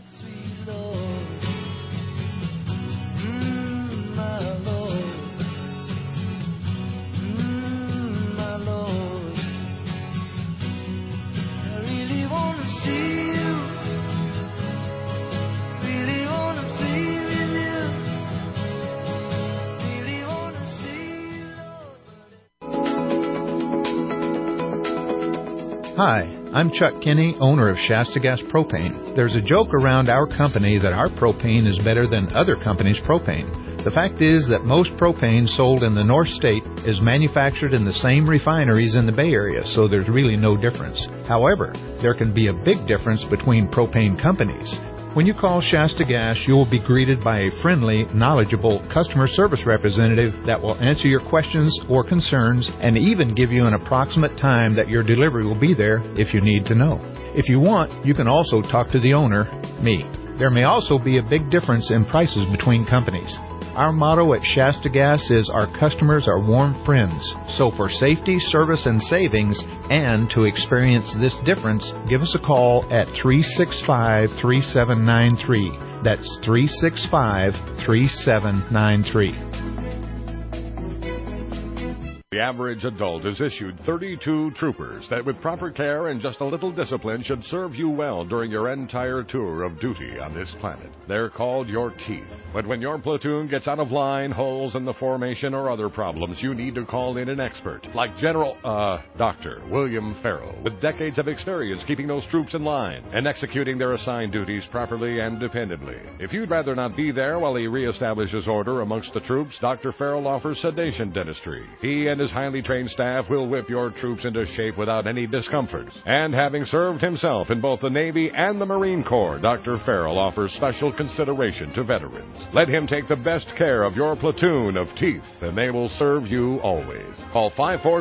Hi, I'm Chuck Kinney, owner of Shasta Gas Propane. There's a joke around our company that our propane is better than other companies' propane. The fact is that most propane sold in the North State is manufactured in the same refineries in the Bay Area, so there's really no difference. However, there can be a big difference between propane companies. When you call Shasta Gas, you will be greeted by a friendly, knowledgeable customer service representative that will answer your questions or concerns and even give you an approximate time that your delivery will be there if you need to know. If you want, you can also talk to the owner, me. There may also be a big difference in prices between companies. Our motto at Shasta Gas is our customers are warm friends. So for safety, service, and savings, and to experience this difference, give us a call at 365-3793. That's 365-3793. The average adult is issued 32 troopers that with proper care and just a little discipline should serve you well during your entire tour of duty on this planet. They're called your teeth. But when your platoon gets out of line, holes in the formation, or other problems, you need to call in an expert like Dr. William Farrell, with decades of experience keeping those troops in line and executing their assigned duties properly and dependably. If you'd rather not be there while he reestablishes order amongst the troops, Dr. Farrell offers sedation dentistry. He and his highly trained staff will whip your troops into shape without any discomfort. And having served himself in both the Navy and the Marine Corps, Dr. Farrell offers special consideration to veterans. Let him take the best care of your platoon of teeth, and they will serve you always. Call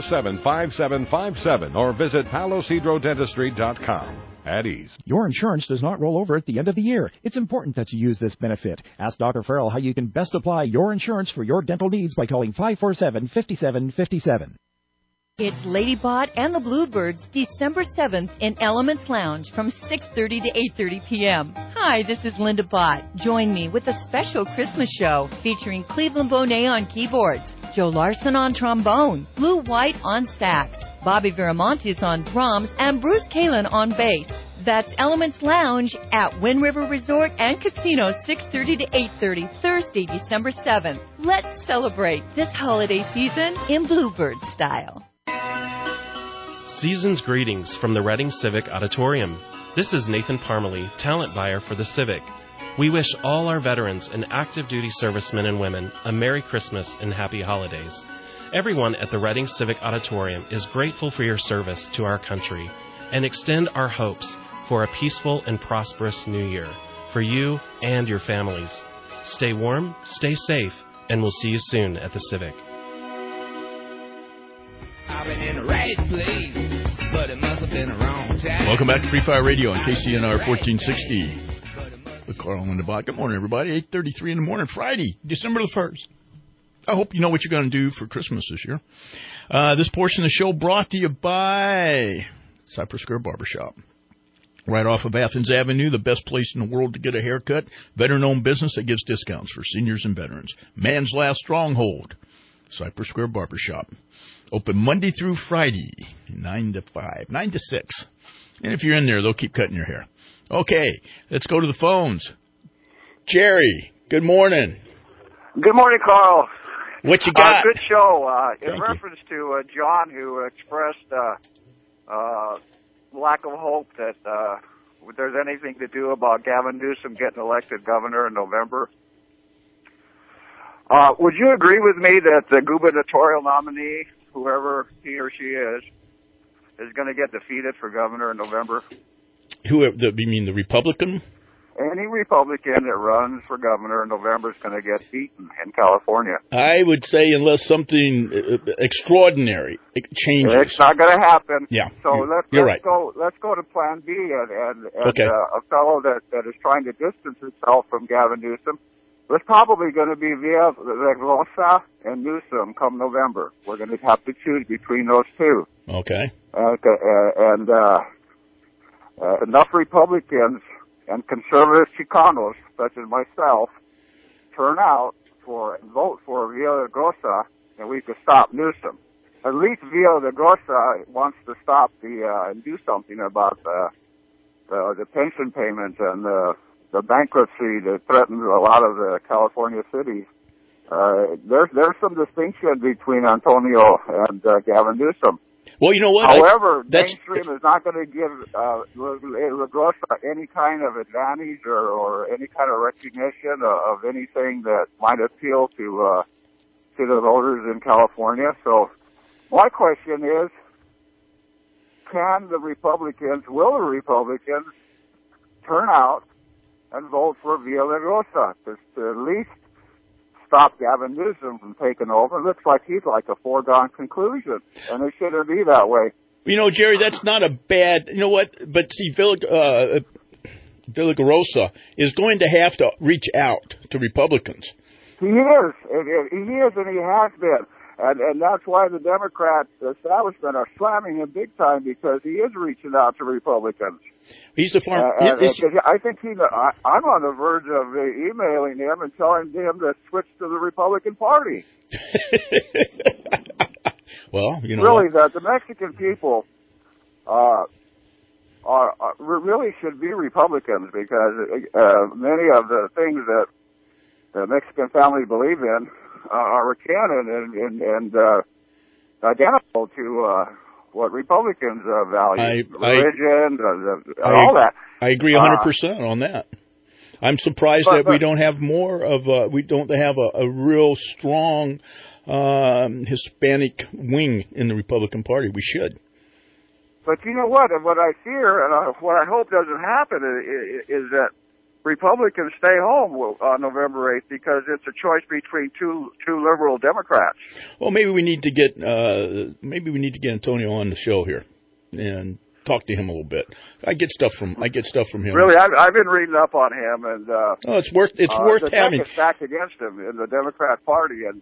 547-5757 or visit palosidrodentistry.com. At ease. Your insurance does not roll over at the end of the year. It's important that you use this benefit. Ask Dr. Farrell how you can best apply your insurance for your dental needs by calling 547-5757. It's Lady Bot and the Bluebirds, December 7th in Elements Lounge from 6:30 to 8:30 p.m. Hi, this is Linda Bott. Join me with a special Christmas show featuring Cleveland Bonet on keyboards, Joe Larson on trombone, Blue White on sax, Bobby Viramontes on drums, and Bruce Kalin on bass. That's Elements Lounge at Wind River Resort and Casino, 6:30 to 8:30, Thursday, December 7th. Let's celebrate this holiday season in Bluebird style. Season's greetings from the Reading Civic Auditorium. This is Nathan Parmalee, talent buyer for the Civic. We wish all our veterans and active duty servicemen and women a Merry Christmas and Happy Holidays. Everyone at the Reading Civic Auditorium is grateful for your service to our country and extend our hopes for a peaceful and prosperous new year for you and your families. Stay warm, stay safe, and we'll see you soon at the Civic. I've been in the right place, but it must have been the wrong time. Welcome back to Free Fire Radio on KCNR 1460. With Carl and the Bot. Good morning, everybody. 8:33 in the morning, Friday, December the 1st. I hope you know what you're going to do for Christmas this year. This portion of the show brought to you by Cypress Square Barbershop. Right off of Athens Avenue, the best place in the world to get a haircut. Veteran-owned business that gives discounts for seniors and veterans. Man's last stronghold, Cypress Square Barbershop. Open Monday through Friday, 9 to 5, 9 to 6. And if you're in there, they'll keep cutting your hair. Okay, let's go to the phones. Jerry, good morning. Good morning, Carl. What you got? Good show. In Thank reference to John, who expressed lack of hope that there's anything to do about Gavin Newsom getting elected governor in November. Would you agree with me that the gubernatorial nominee, whoever he or she is going to get defeated for governor in November? You mean the Republican? Any Republican that runs for governor in November is going to get beaten in California. I would say unless something extraordinary changes. It's not going to happen. Yeah, So let's right. go to Plan B and Okay. A fellow that is trying to distance himself from Gavin Newsom. It's probably going to be Villaraigosa and Newsom come November. We're going to have to choose between those two. Okay. And enough Republicans and conservative Chicanos, such as myself, turn out and vote for Villaraigosa, and we could stop Newsom. At least Villaraigosa wants to stop and do something about the pension payments and the bankruptcy that threatens a lot of the California cities. There's some distinction between Antonio and Gavin Newsom. Well, you know what? However, mainstream is not going to give LaGrossa any kind of advantage or any kind of recognition of anything that might appeal to the voters in California. So my question is, will the Republicans turn out and vote for Villaraigosa to at least stop Gavin Newsom from taking over? It looks like he's like a foregone conclusion, and it shouldn't be that way. You know, Jerry, that's not a bad. You know what? But see, Villaraigosa is going to have to reach out to Republicans. He is, and he has been. And that's why the Democrat establishment are slamming him big time, because he is reaching out to Republicans. He's the farm. I think I'm on the verge of emailing him and telling him to switch to the Republican Party. Well, you know, really, the Mexican people really should be Republicans, because many of the things that the Mexican family believe in are canon and identical to what Republicans value, religion, all that. I agree 100% on that. I'm surprised that we don't have more of we don't have a real strong Hispanic wing in the Republican Party. We should. But you know what? And what I fear and what I hope doesn't happen is that Republicans stay home on November 8th, because it's a choice between two liberal Democrats. Well, maybe we need to get Antonio on the show here and talk to him a little bit. I get stuff from him. Really, I've been reading up on him, and it's worth having. The deck is stacked against him in the Democrat Party, and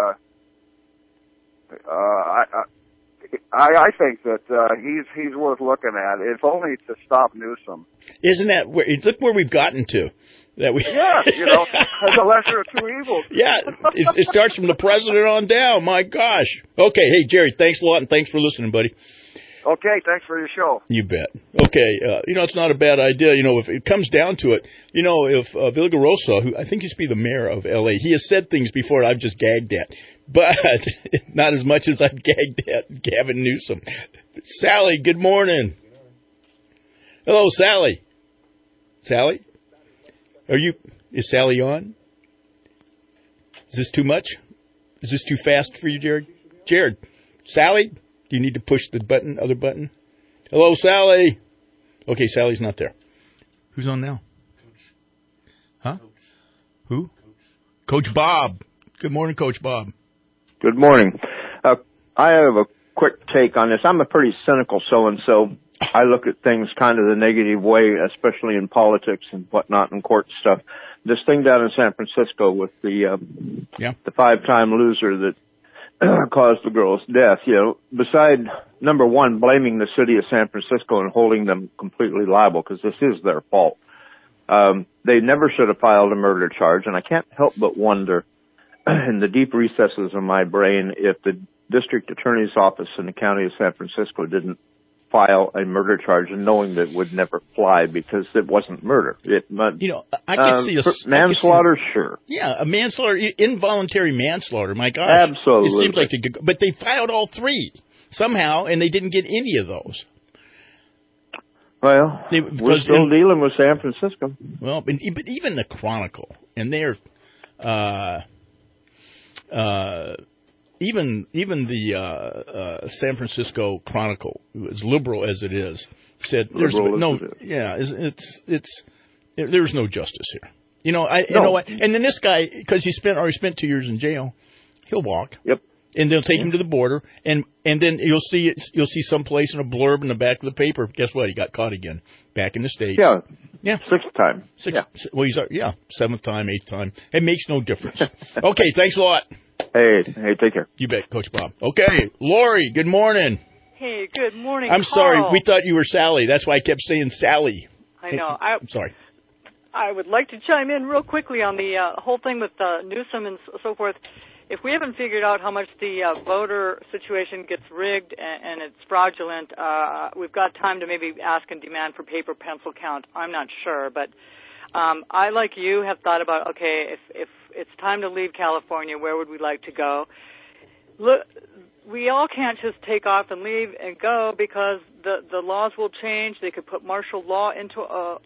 I think that he's worth looking at, if only to stop Newsom. Isn't that look where we've gotten to? That we as a lesser of two evils. Yeah, it starts from the president on down. My gosh. Okay, hey Jerry, thanks a lot, and thanks for listening, buddy. Okay, thanks for your show. You bet. Okay, it's not a bad idea. If it comes down to it, if Villaraigosa, who I think used to be the mayor of L.A., he has said things before I've just gagged at, but not as much as I've gagged at Gavin Newsom. Sally, good morning. Hello, Sally. Sally? Is Sally on? Is this too much? Is this too fast for you, Jared? Jared, Sally? Do you need to push the other button? Hello, Sally. Okay, Sally's not there. Who's on now? Huh? Who? Coach Bob. Good morning, Coach Bob. Good morning. I have a quick take on this. I'm a pretty cynical so-and-so. I look at things kind of the negative way, especially in politics and whatnot and court stuff. This thing down in San Francisco with the 5-time loser that caused the girl's death, beside, number one, blaming the city of San Francisco and holding them completely liable, because this is their fault. They never should have filed a murder charge, and I can't help but wonder, in the deep recesses of my brain, if the district attorney's office in the county of San Francisco didn't file a murder charge and knowing that it would never fly because it wasn't murder. I could see manslaughter, sure. Yeah, a manslaughter, involuntary manslaughter. My gosh, absolutely. It seems like but they filed all three somehow, and they didn't get any of those. Well, we're still dealing with San Francisco. Well, but even the Chronicle, and they're even the San Francisco Chronicle, as liberal as it is, said there's no justice here. You know what? And then this guy, because he spent 2 years in jail, he'll walk. Yep. And they'll take him to the border, and then you'll see someplace in a blurb in the back of the paper. Guess what? He got caught again, back in the States. Yeah. Sixth time. Well, seventh time, eighth time. It makes no difference. Okay, thanks a lot. Hey, take care. You bet, Coach Bob. Okay, Lori, good morning. Hey, good morning. I'm sorry, we thought you were Sally. That's why I kept saying Sally. I know. I'm sorry. I would like to chime in real quickly on the whole thing with Newsom and so forth. If we haven't figured out how much the voter situation gets rigged and it's fraudulent, we've got time to maybe ask and demand for paper pencil count. I'm not sure, but I, like you, have thought about, okay, if it's time to leave California, where would we like to go? Look, we all can't just take off and leave and go because the laws will change. They could put martial law into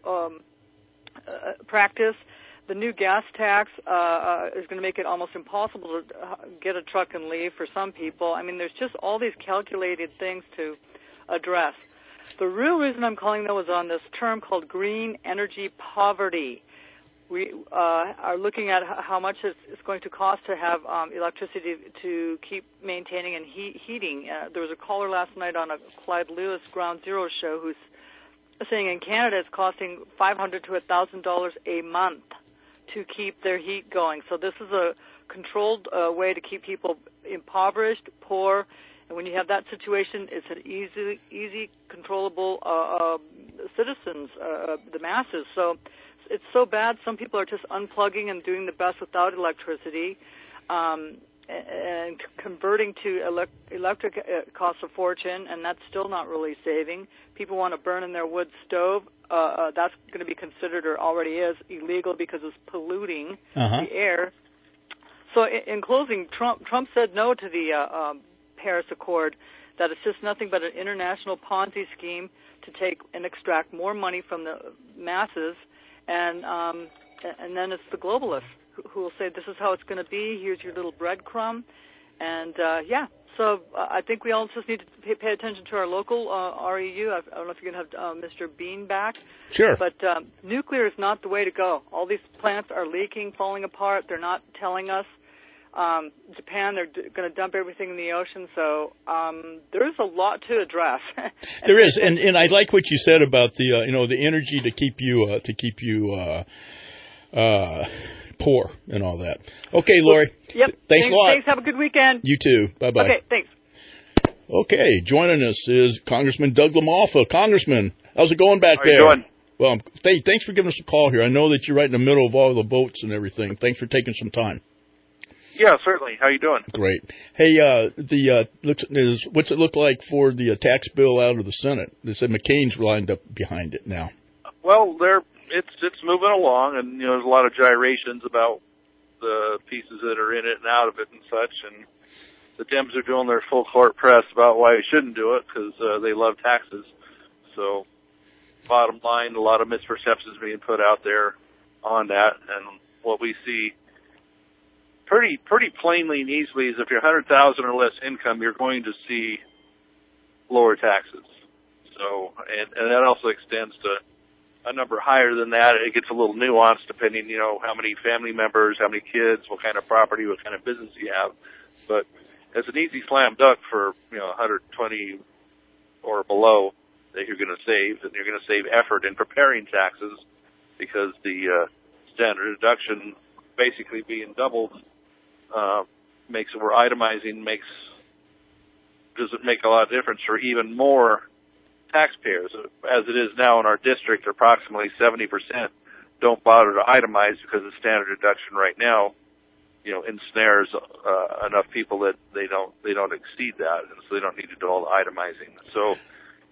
practice. The new gas tax is going to make it almost impossible to get a truck and leave for some people. I mean, there's just all these calculated things to address. The real reason I'm calling, though, is on this term called green energy poverty. We are looking at how much it's going to cost to have electricity to keep maintaining and heating. There was a caller last night on a Clyde Lewis Ground Zero show who's saying in Canada it's costing $500 to $1,000 a month to keep their heat going. So this is a controlled way to keep people impoverished, poor, and when you have that situation, it's an easy controllable citizens, the masses. So it's so bad, some people are just unplugging and doing the best without electricity, and converting to electric costs a fortune, and that's still not really saving. People want to burn in their wood stove. That's going to be considered, or already is, illegal because it's polluting the air. So in closing, Trump said no to the Paris Accord, that it's just nothing but an international Ponzi scheme to take and extract more money from the masses, and then it's the globalists who will say this is how it's going to be, here's your little breadcrumb, and so I think we all just need to pay attention to our local REU. I don't know if you're going to have Mr. Bean back. Sure. But nuclear is not the way to go. All these plants are leaking, falling apart. They're not telling us. Japan, they're going to dump everything in the ocean. So there's a lot to address. There is, and I like what you said about the energy to keep you poor and all that. Okay, Lori. Yep. Thanks a lot. Thanks. Have a good weekend. You too. Bye-bye. Okay, thanks. Okay, joining us is Congressman Doug LaMalfa. Congressman, how's it going back there? How you doing? Well, thanks for giving us a call here. I know that you're right in the middle of all the votes and everything. Thanks for taking some time. Yeah, certainly. How you doing? Great. Hey, what's it look like for the tax bill out of the Senate? They said McCain's lined up behind it now. Well, it's moving along, and there's a lot of gyrations about the pieces that are in it and out of it and such. And the Dems are doing their full court press about why we shouldn't do it because they love taxes. So, bottom line, a lot of misperceptions being put out there on that, and what we see pretty plainly and easily is if you're 100,000 or less income, you're going to see lower taxes. So, and that also extends to a number higher than that. It gets a little nuanced depending, how many family members, how many kids, what kind of property, what kind of business you have. But as an easy slam dunk for, 120 or below that you're going to save, and you're going to save effort in preparing taxes because the standard deduction basically being doubled makes it where itemizing doesn't make a lot of difference for even more taxpayers. As it is now in our district, approximately 70% don't bother to itemize because the standard deduction right now, ensnares enough people that they don't exceed that, and so they don't need to do all the itemizing. So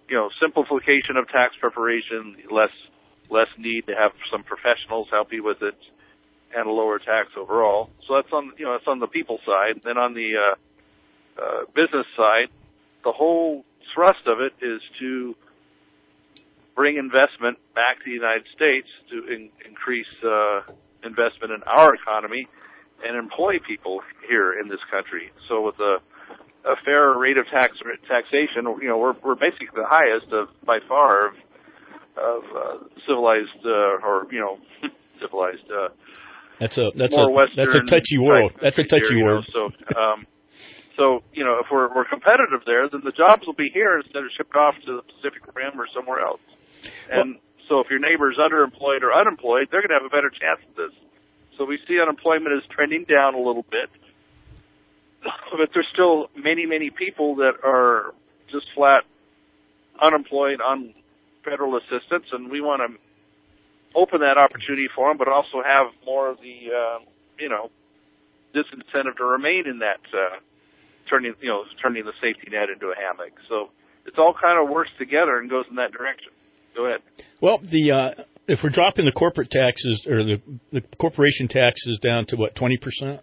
simplification of tax preparation, less need to have some professionals help you with it, and a lower tax overall. So that's on the people side. Then on the business side, the whole thrust of it is to bring investment back to the United States to increase investment in our economy and employ people here in this country. So with a fair rate of taxation, we're basically the highest by far of civilized civilized. That's a touchy world. That's a touchy world. So if we're competitive there, then the jobs will be here instead of shipped off to the Pacific Rim or somewhere else. And so if your neighbor's underemployed or unemployed, they're going to have a better chance at this. So we see unemployment is trending down a little bit, but there's still many, many people that are just flat unemployed on federal assistance, and we want to open that opportunity for them, but also have more of the, disincentive to remain in that, turning the safety net into a hammock. So it's all kind of works together and goes in that direction. Go ahead. Well, if we're dropping the corporate taxes or the corporation taxes down to 20%?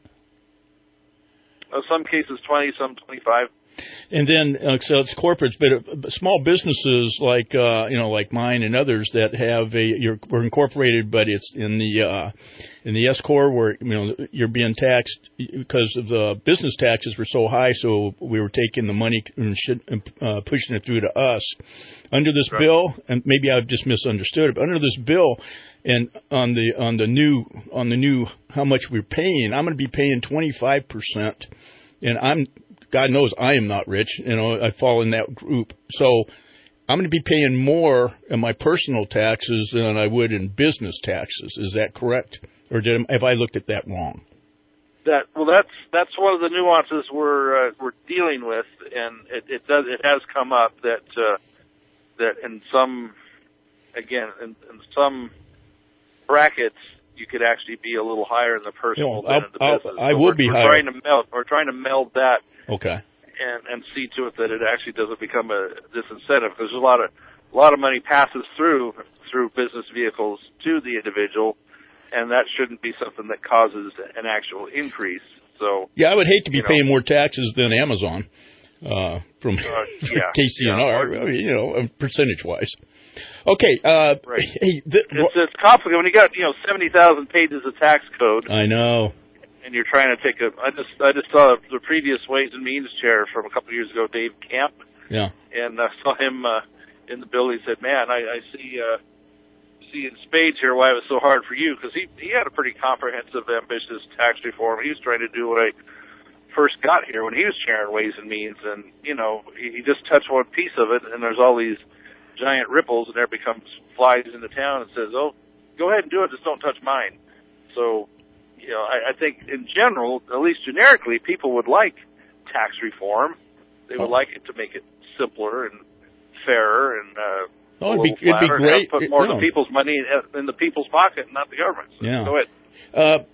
Some cases 20, some 25. And then, so it's corporates, but small businesses like mine and others that have we're incorporated, but it's in the S corp where you're being taxed because of the business taxes were so high, so we were taking the money and pushing it through to us. Under this bill, and maybe I've just misunderstood it, but under this bill, and on the new how much we're paying, I'm going to be paying 25%, and God knows I am not rich. I fall in that group. So I'm going to be paying more in my personal taxes than I would in business taxes. Is that correct? Or have I looked at that wrong? That's one of the nuances we're dealing with, and it has come up that in some brackets you could actually be a little higher in the personal than in the business. I would be higher. We're trying to meld that. Okay. And see to it that it actually doesn't become a disincentive, because a lot of money passes through business vehicles to the individual, and that shouldn't be something that causes an actual increase. So yeah, I would hate to be paying more taxes than Amazon from KCNR, percentage wise. Okay. Right. Hey, it's complicated when you got 70,000 pages of tax code. I know. And you're trying to take I just saw the previous Ways and Means chair from a couple of years ago, Dave Camp. Yeah. And I saw him in the bill. He said, "Man, I see in spades here why it was so hard for you," because he had a pretty comprehensive, ambitious tax reform. He was trying to do what I first got here when he was chairing Ways and Means, and he just touched one piece of it, and there's all these giant ripples, and there becomes flies in the town and says, "Oh, go ahead and do it, just don't touch mine." So. I think in general, at least generically, people would like tax reform. They would like it to make it simpler and fairer and it'd be great. Put more of the people's money in the people's pocket, not the government's. So yeah. Go ahead.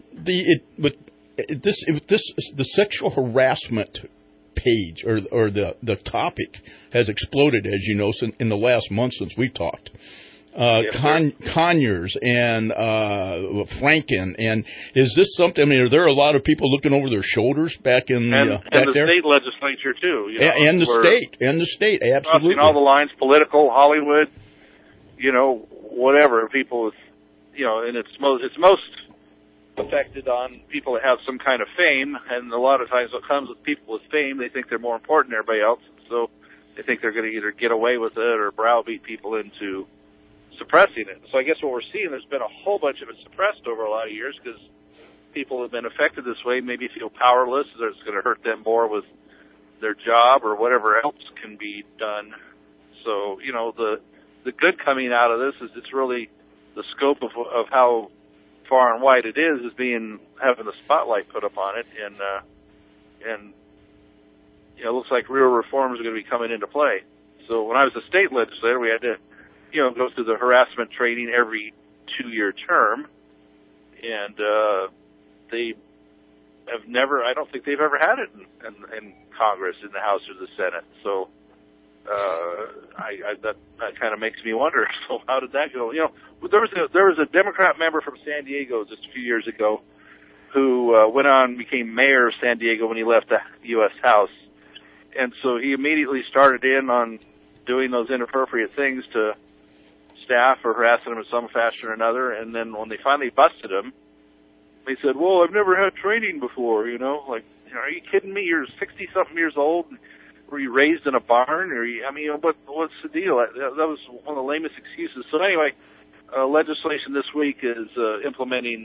The sexual harassment page or the topic has exploded, as you know, in the last month since we talked. Conyers and Franken, and is this something? I mean, are there a lot of people looking over their shoulders back in the state legislature too? And the state, absolutely. Crossing all the lines, political, Hollywood, whatever. People, and it's most affected on people that have some kind of fame, and a lot of times what comes with people with fame, they think they're more important than everybody else, so they think they're going to either get away with it or browbeat people into suppressing it. So I guess what we're seeing, there's been a whole bunch of it suppressed over a lot of years because people have been affected this way, maybe feel powerless, or it's going to hurt them more with their job or whatever else can be done. So, the good coming out of this is it's really the scope of how far and wide it is having the spotlight put up on it, and it looks like real reforms are going to be coming into play. So when I was a state legislator, we had to go through the harassment training every 2-year term, and they have I don't think they've ever had it in Congress, in the House or the Senate. So that kind of makes me wonder. So how did that go? You know, there was a Democrat member from San Diego just a few years ago who went on and became mayor of San Diego when he left the U.S. House, and so he immediately started in on doing those inappropriate things to staff or harassing them in some fashion or another. And then when they finally busted him, they said, "Well, I've never had training before." You know, like, are you kidding me? You're 60-something years old. Were you raised in a barn? Or what's the deal? That was one of the lamest excuses. So anyway, legislation this week is implementing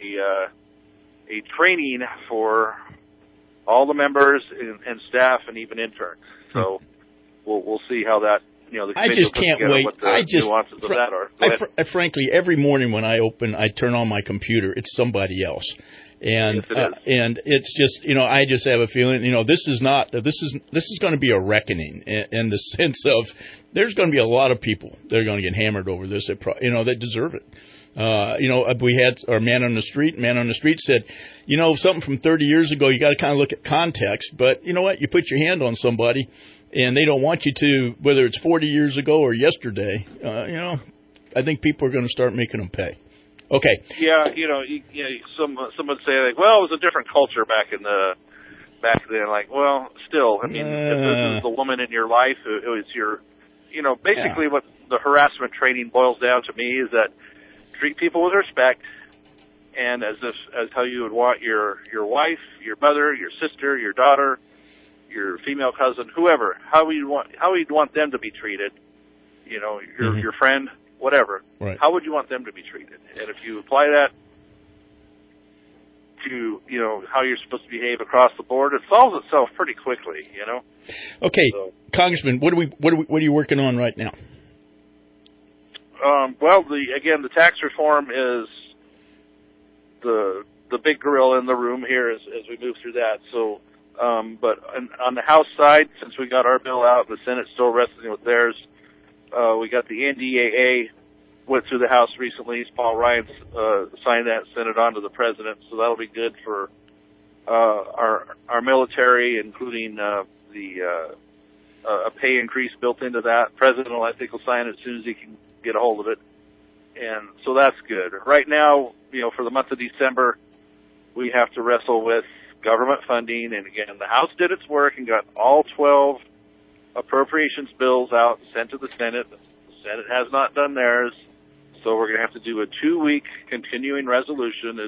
a training for all the members and staff and even interns. So we'll see how that. You know, the I just can't wait. What the nuances of that are. Frankly, every morning when I turn on my computer, it's somebody else. And yes, and it's just, you know, I just have a feeling, you know, this is going to be a reckoning in the sense of there's going to be a lot of people that are going to get hammered over this that deserve it. You know, we had our man on the street said, you know, something from 30 years ago, you got to kind of look at context, but you know what, you put your hand on somebody and they don't want you to, whether it's 40 years ago or yesterday, you know, I think people are going to start making them pay. Okay. Yeah, some would say, like, well, it was a different culture back then. Like, well, still, I mean, if this is the woman in your life, it was your, you know, basically what the harassment training boils down to me is that treat people with respect, and as how you would want your wife, your mother, your sister, your daughter, your female cousin, whoever, how you'd want them to be treated. You know, your friend, whatever. Right. How would you want them to be treated? And if you apply that to, you know, how you're supposed to behave across the board, it solves itself pretty quickly, you know. Okay, so, Congressman, what are you working on right now? Well, the tax reform is the big gorilla in the room here as we move through that. So, but on the House side, since we got our bill out, the Senate's still wrestling with theirs. We got the NDAA went through the House recently. Paul Ryan signed that and sent it on to the President, so that'll be good for our military, including a pay increase built into that. President, I think, will sign it as soon as he can get a hold of it, and so that's good. Right now, you know, for the month of December, we have to wrestle with government funding, and again, the House did its work and got all 12 appropriations bills out, sent to the Senate. The Senate has not done theirs, so we're going to have to do a 2-week continuing resolution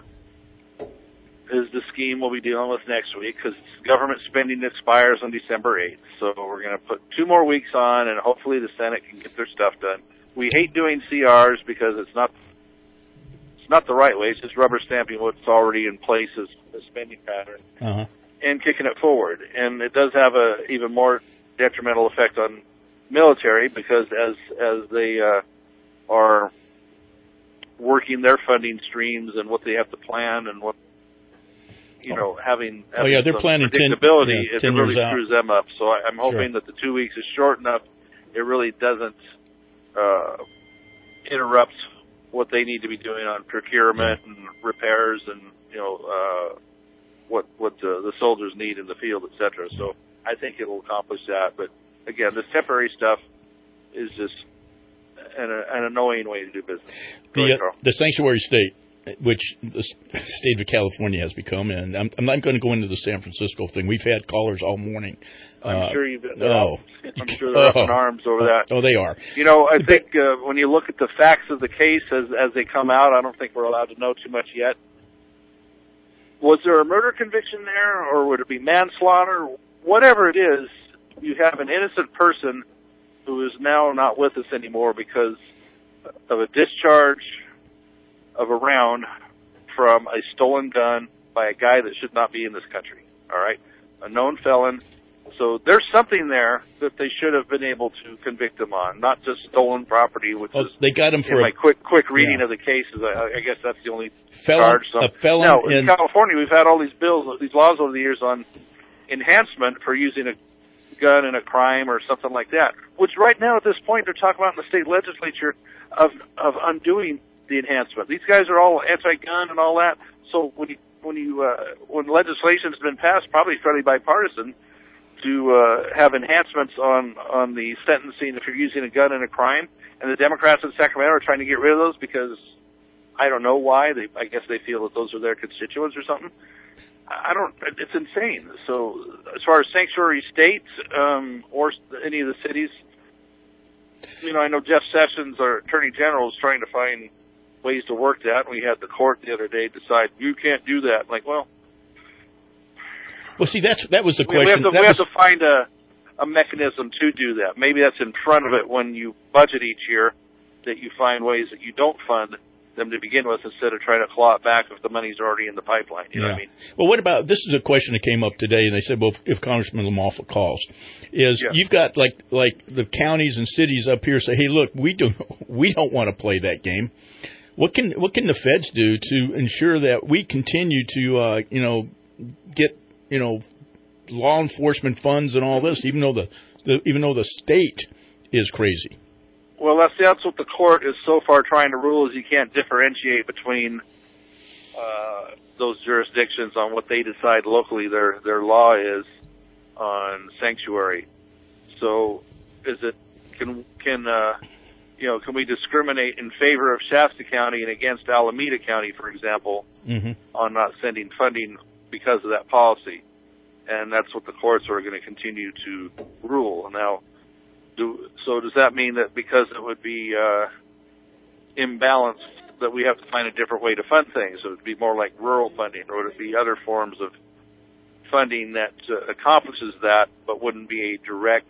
is the scheme we'll be dealing with next week, because government spending expires on December 8th. So we're going to put 2 more weeks on, and hopefully the Senate can get their stuff done. We hate doing CRs because it's not the right way. It's just rubber stamping what's already in place as a spending pattern and kicking it forward. And it does have a even more detrimental effect on military, because as they are working their funding streams and what they have to plan and what, you know, having they're planning predictability, 10 it really years screws them up. So I'm hoping that the 2 weeks is short enough. It really doesn't interrupt what they need to be doing on procurement and repairs and, you know, what the soldiers need in the field, et cetera. So I think it will accomplish that. But again, this temporary stuff is just an annoying way to do business. The sanctuary state, which the state of California has become, and I'm not going to go into the San Francisco thing. We've had callers all morning. I'm sure you've been. I'm sure they're up in arms over that. Oh, they are. You know, I think when you look at the facts of the case as they come out, I don't think we're allowed to know too much yet. Was there a murder conviction there, or would it be manslaughter? Whatever it is, you have an innocent person who is now not with us anymore because of a discharge of a round from a stolen gun by a guy that should not be in this country. All right, a known felon. So there's something there that they should have been able to convict him on, not just stolen property, which is they got him for my quick reading of the cases. I guess that's the only charge. A felon. Now, in California, we've had all these these laws over the years on enhancement for using a gun in a crime or something like that, which right now at this point they're talking about in the state legislature of undoing the enhancement. These guys are all anti-gun and all that. So when legislation has been passed, probably fairly bipartisan, have enhancements on the sentencing if you're using a gun in a crime, and the Democrats in Sacramento are trying to get rid of those because I don't know why. I guess they feel that those are their constituents or something. It's insane. So as far as sanctuary states or any of the cities, I know Jeff Sessions, our Attorney General, is trying to find ways to work that. We had the court the other day decide you can't do that. Like, well, see, that was the question. We have to find a mechanism to do that. Maybe that's in front of it when you budget each year, that you find ways that you don't fund them to begin with instead of trying to claw it back if the money's already in the pipeline. You know what I mean? Well, what about, this is a question that came up today, and they said, well, if Congressman Lamalfa calls, you've got like the counties and cities up here say, hey, look, we don't want to play that game. What can the feds do to ensure that we continue to get law enforcement funds and all this, even though the state is crazy? Well, that's what the court is so far trying to rule, is you can't differentiate between those jurisdictions on what they decide locally their law is on sanctuary. So can we discriminate in favor of Shasta County and against Alameda County, for example, on not sending funding because of that policy? And that's what the courts are going to continue to rule. Now, so does that mean that because it would be imbalanced, that we have to find a different way to fund things? So it would be more like rural funding, or would it be other forms of funding that accomplishes that, but wouldn't be a direct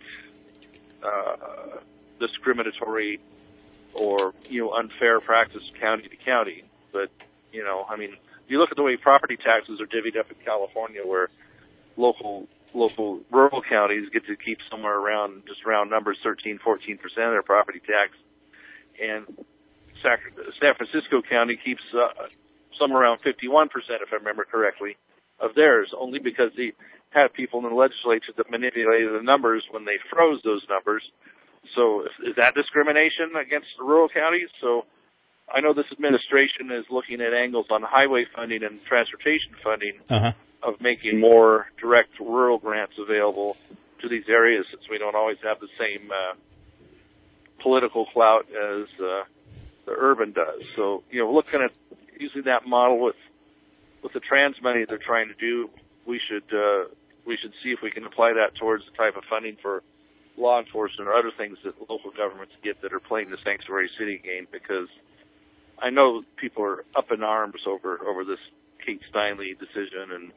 discriminatory or unfair practice county to county? But you look at the way property taxes are divvied up in California, where local rural counties get to keep somewhere around, just round numbers, 13-14% of their property tax, and San Francisco County keeps somewhere around 51%, if I remember correctly, of theirs, only because they had people in the legislature that manipulated the numbers when they froze those numbers. So is that discrimination against the rural counties? So I know this administration is looking at angles on highway funding and transportation funding of making more direct rural grants available to these areas, since we don't always have the same political clout as the urban does. So, looking at using that model with the trans money they're trying to do, we should see if we can apply that towards the type of funding for law enforcement or other things that local governments get that are playing the sanctuary city game, because I know people are up in arms over this Kate Steinle decision, and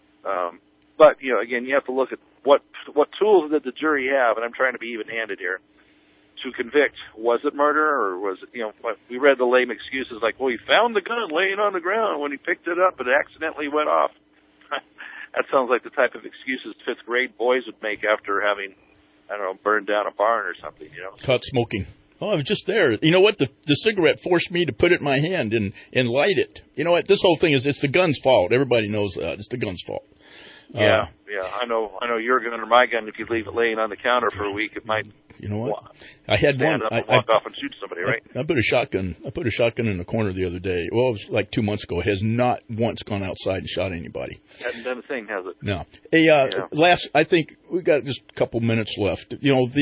but again, you have to look at what tools did the jury have, and I'm trying to be even-handed here, to convict. Was it murder, or was it, we read the lame excuses like, well, he found the gun laying on the ground. When he picked it up, it accidentally went off. That sounds like the type of excuses fifth grade boys would make after having, burned down a barn or something, Caught smoking. Oh, I was just there. You know what? The cigarette forced me to put it in my hand and light it. You know what? This whole thing it's the gun's fault. Everybody knows that. It's the gun's fault. Yeah. I know your gun or my gun, if you leave it laying on the counter for a week, it might. You know what? I had one. I walk off and shoot somebody, right? I put a shotgun in the corner the other day. Well, it was like 2 months ago. It has not once gone outside and shot anybody. Hasn't done a thing, has it? No. Hey, last, I think we got just a couple minutes left.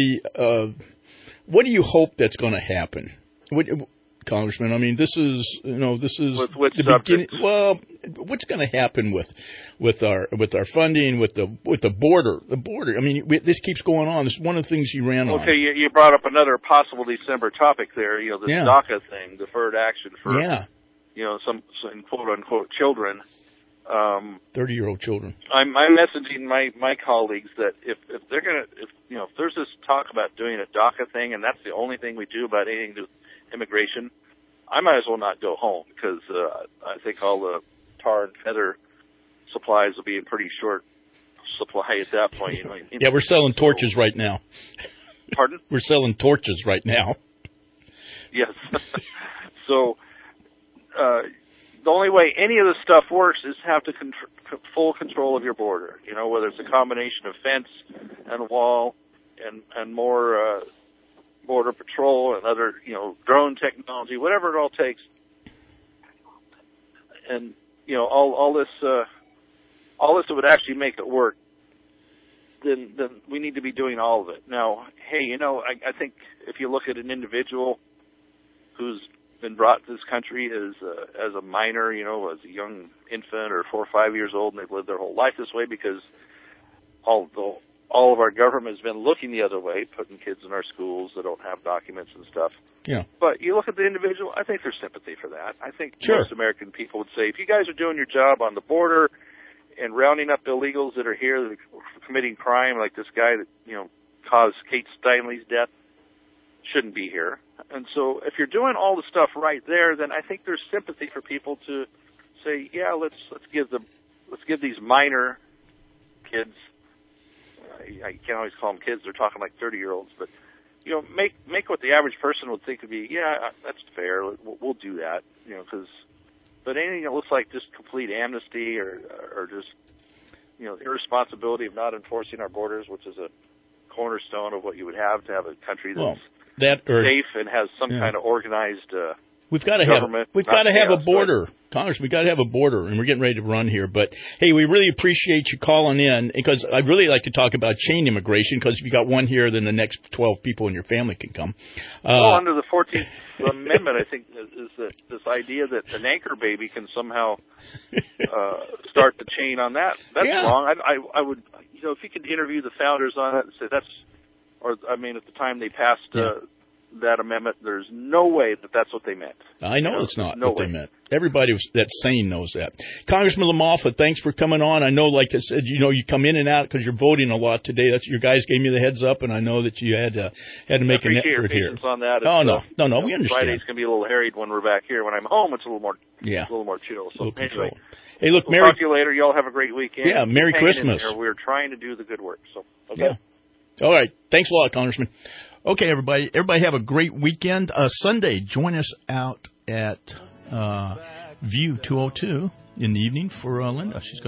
What do you hope that's going to happen? Congressman, I mean, this is with which the beginning. Well, what's going to happen with our funding, with the border? The border. I mean, this keeps going on. This is one of the things you ran on. Okay, you brought up another possible December topic there. This DACA thing, deferred action for some quote unquote children. 30-year-old children. I'm messaging my colleagues that if there's this talk about doing a DACA thing, and that's the only thing we do about anything to immigration, I might as well not go home, because I think all the tar and feather supplies will be in pretty short supply at that point. Yeah, we're selling torches right now. Pardon? We're selling torches right now. Yes. So the only way any of this stuff works is to have full control of your border. Whether it's a combination of fence and wall and more border patrol and other, drone technology, whatever it all takes. And, all this that would actually make it work then we need to be doing all of it. Now, hey, I think if you look at an individual who's been brought to this country as a minor, as a young infant or 4 or 5 years old, and they've lived their whole life this way because although all of our government has been looking the other way, putting kids in our schools that don't have documents and stuff. Yeah. But you look at the individual, I think there's sympathy for that. I think Sure. most American people would say, if you guys are doing your job on the border and rounding up illegals that are here that are committing crime, like this guy that, caused Kate Steinle's death, shouldn't be here. And so if you're doing all the stuff right there, then I think there's sympathy for people to say, yeah, let's give these minor kids, I can't always call them kids, they're talking like 30-year-olds, but make what the average person would think would be, yeah, that's fair, we'll do that, but anything that looks like just complete amnesty or just irresponsibility of not enforcing our borders, which is a cornerstone of what you would have to have a country that's safe and has some kind of organized We've got to government. We've got to have a border, Congress. We've got to have a border, and we're getting ready to run here. But hey, we really appreciate you calling in because I'd really like to talk about chain immigration. Because if you got one here, then the next 12 people in your family can come. Under the 14th Amendment, I think is this idea that an anchor baby can somehow start the chain on that. That's wrong. I would, if you could interview the founders on it and say at the time they passed. That amendment, there's no way that's what they meant. I know it's not what they meant. Everybody that's sane knows that. Congressman LaMalfa, thanks for coming on. I know, like I said, you come in and out because you're voting a lot today. That's your guys gave me the heads up, and I know that you had to make an effort here. On that. No, we understand. Friday's gonna be a little harried when we're back here. When I'm home, it's a little more chill. So anyway, hey, look, we'll talk to you later. Y'all have a great weekend. Yeah, Merry Christmas. We're trying to do the good work. So okay. Yeah. All right. Thanks a lot, Congressman. Okay, everybody have a great weekend. Sunday, join us out at View 202 in the evening for Linda. She's got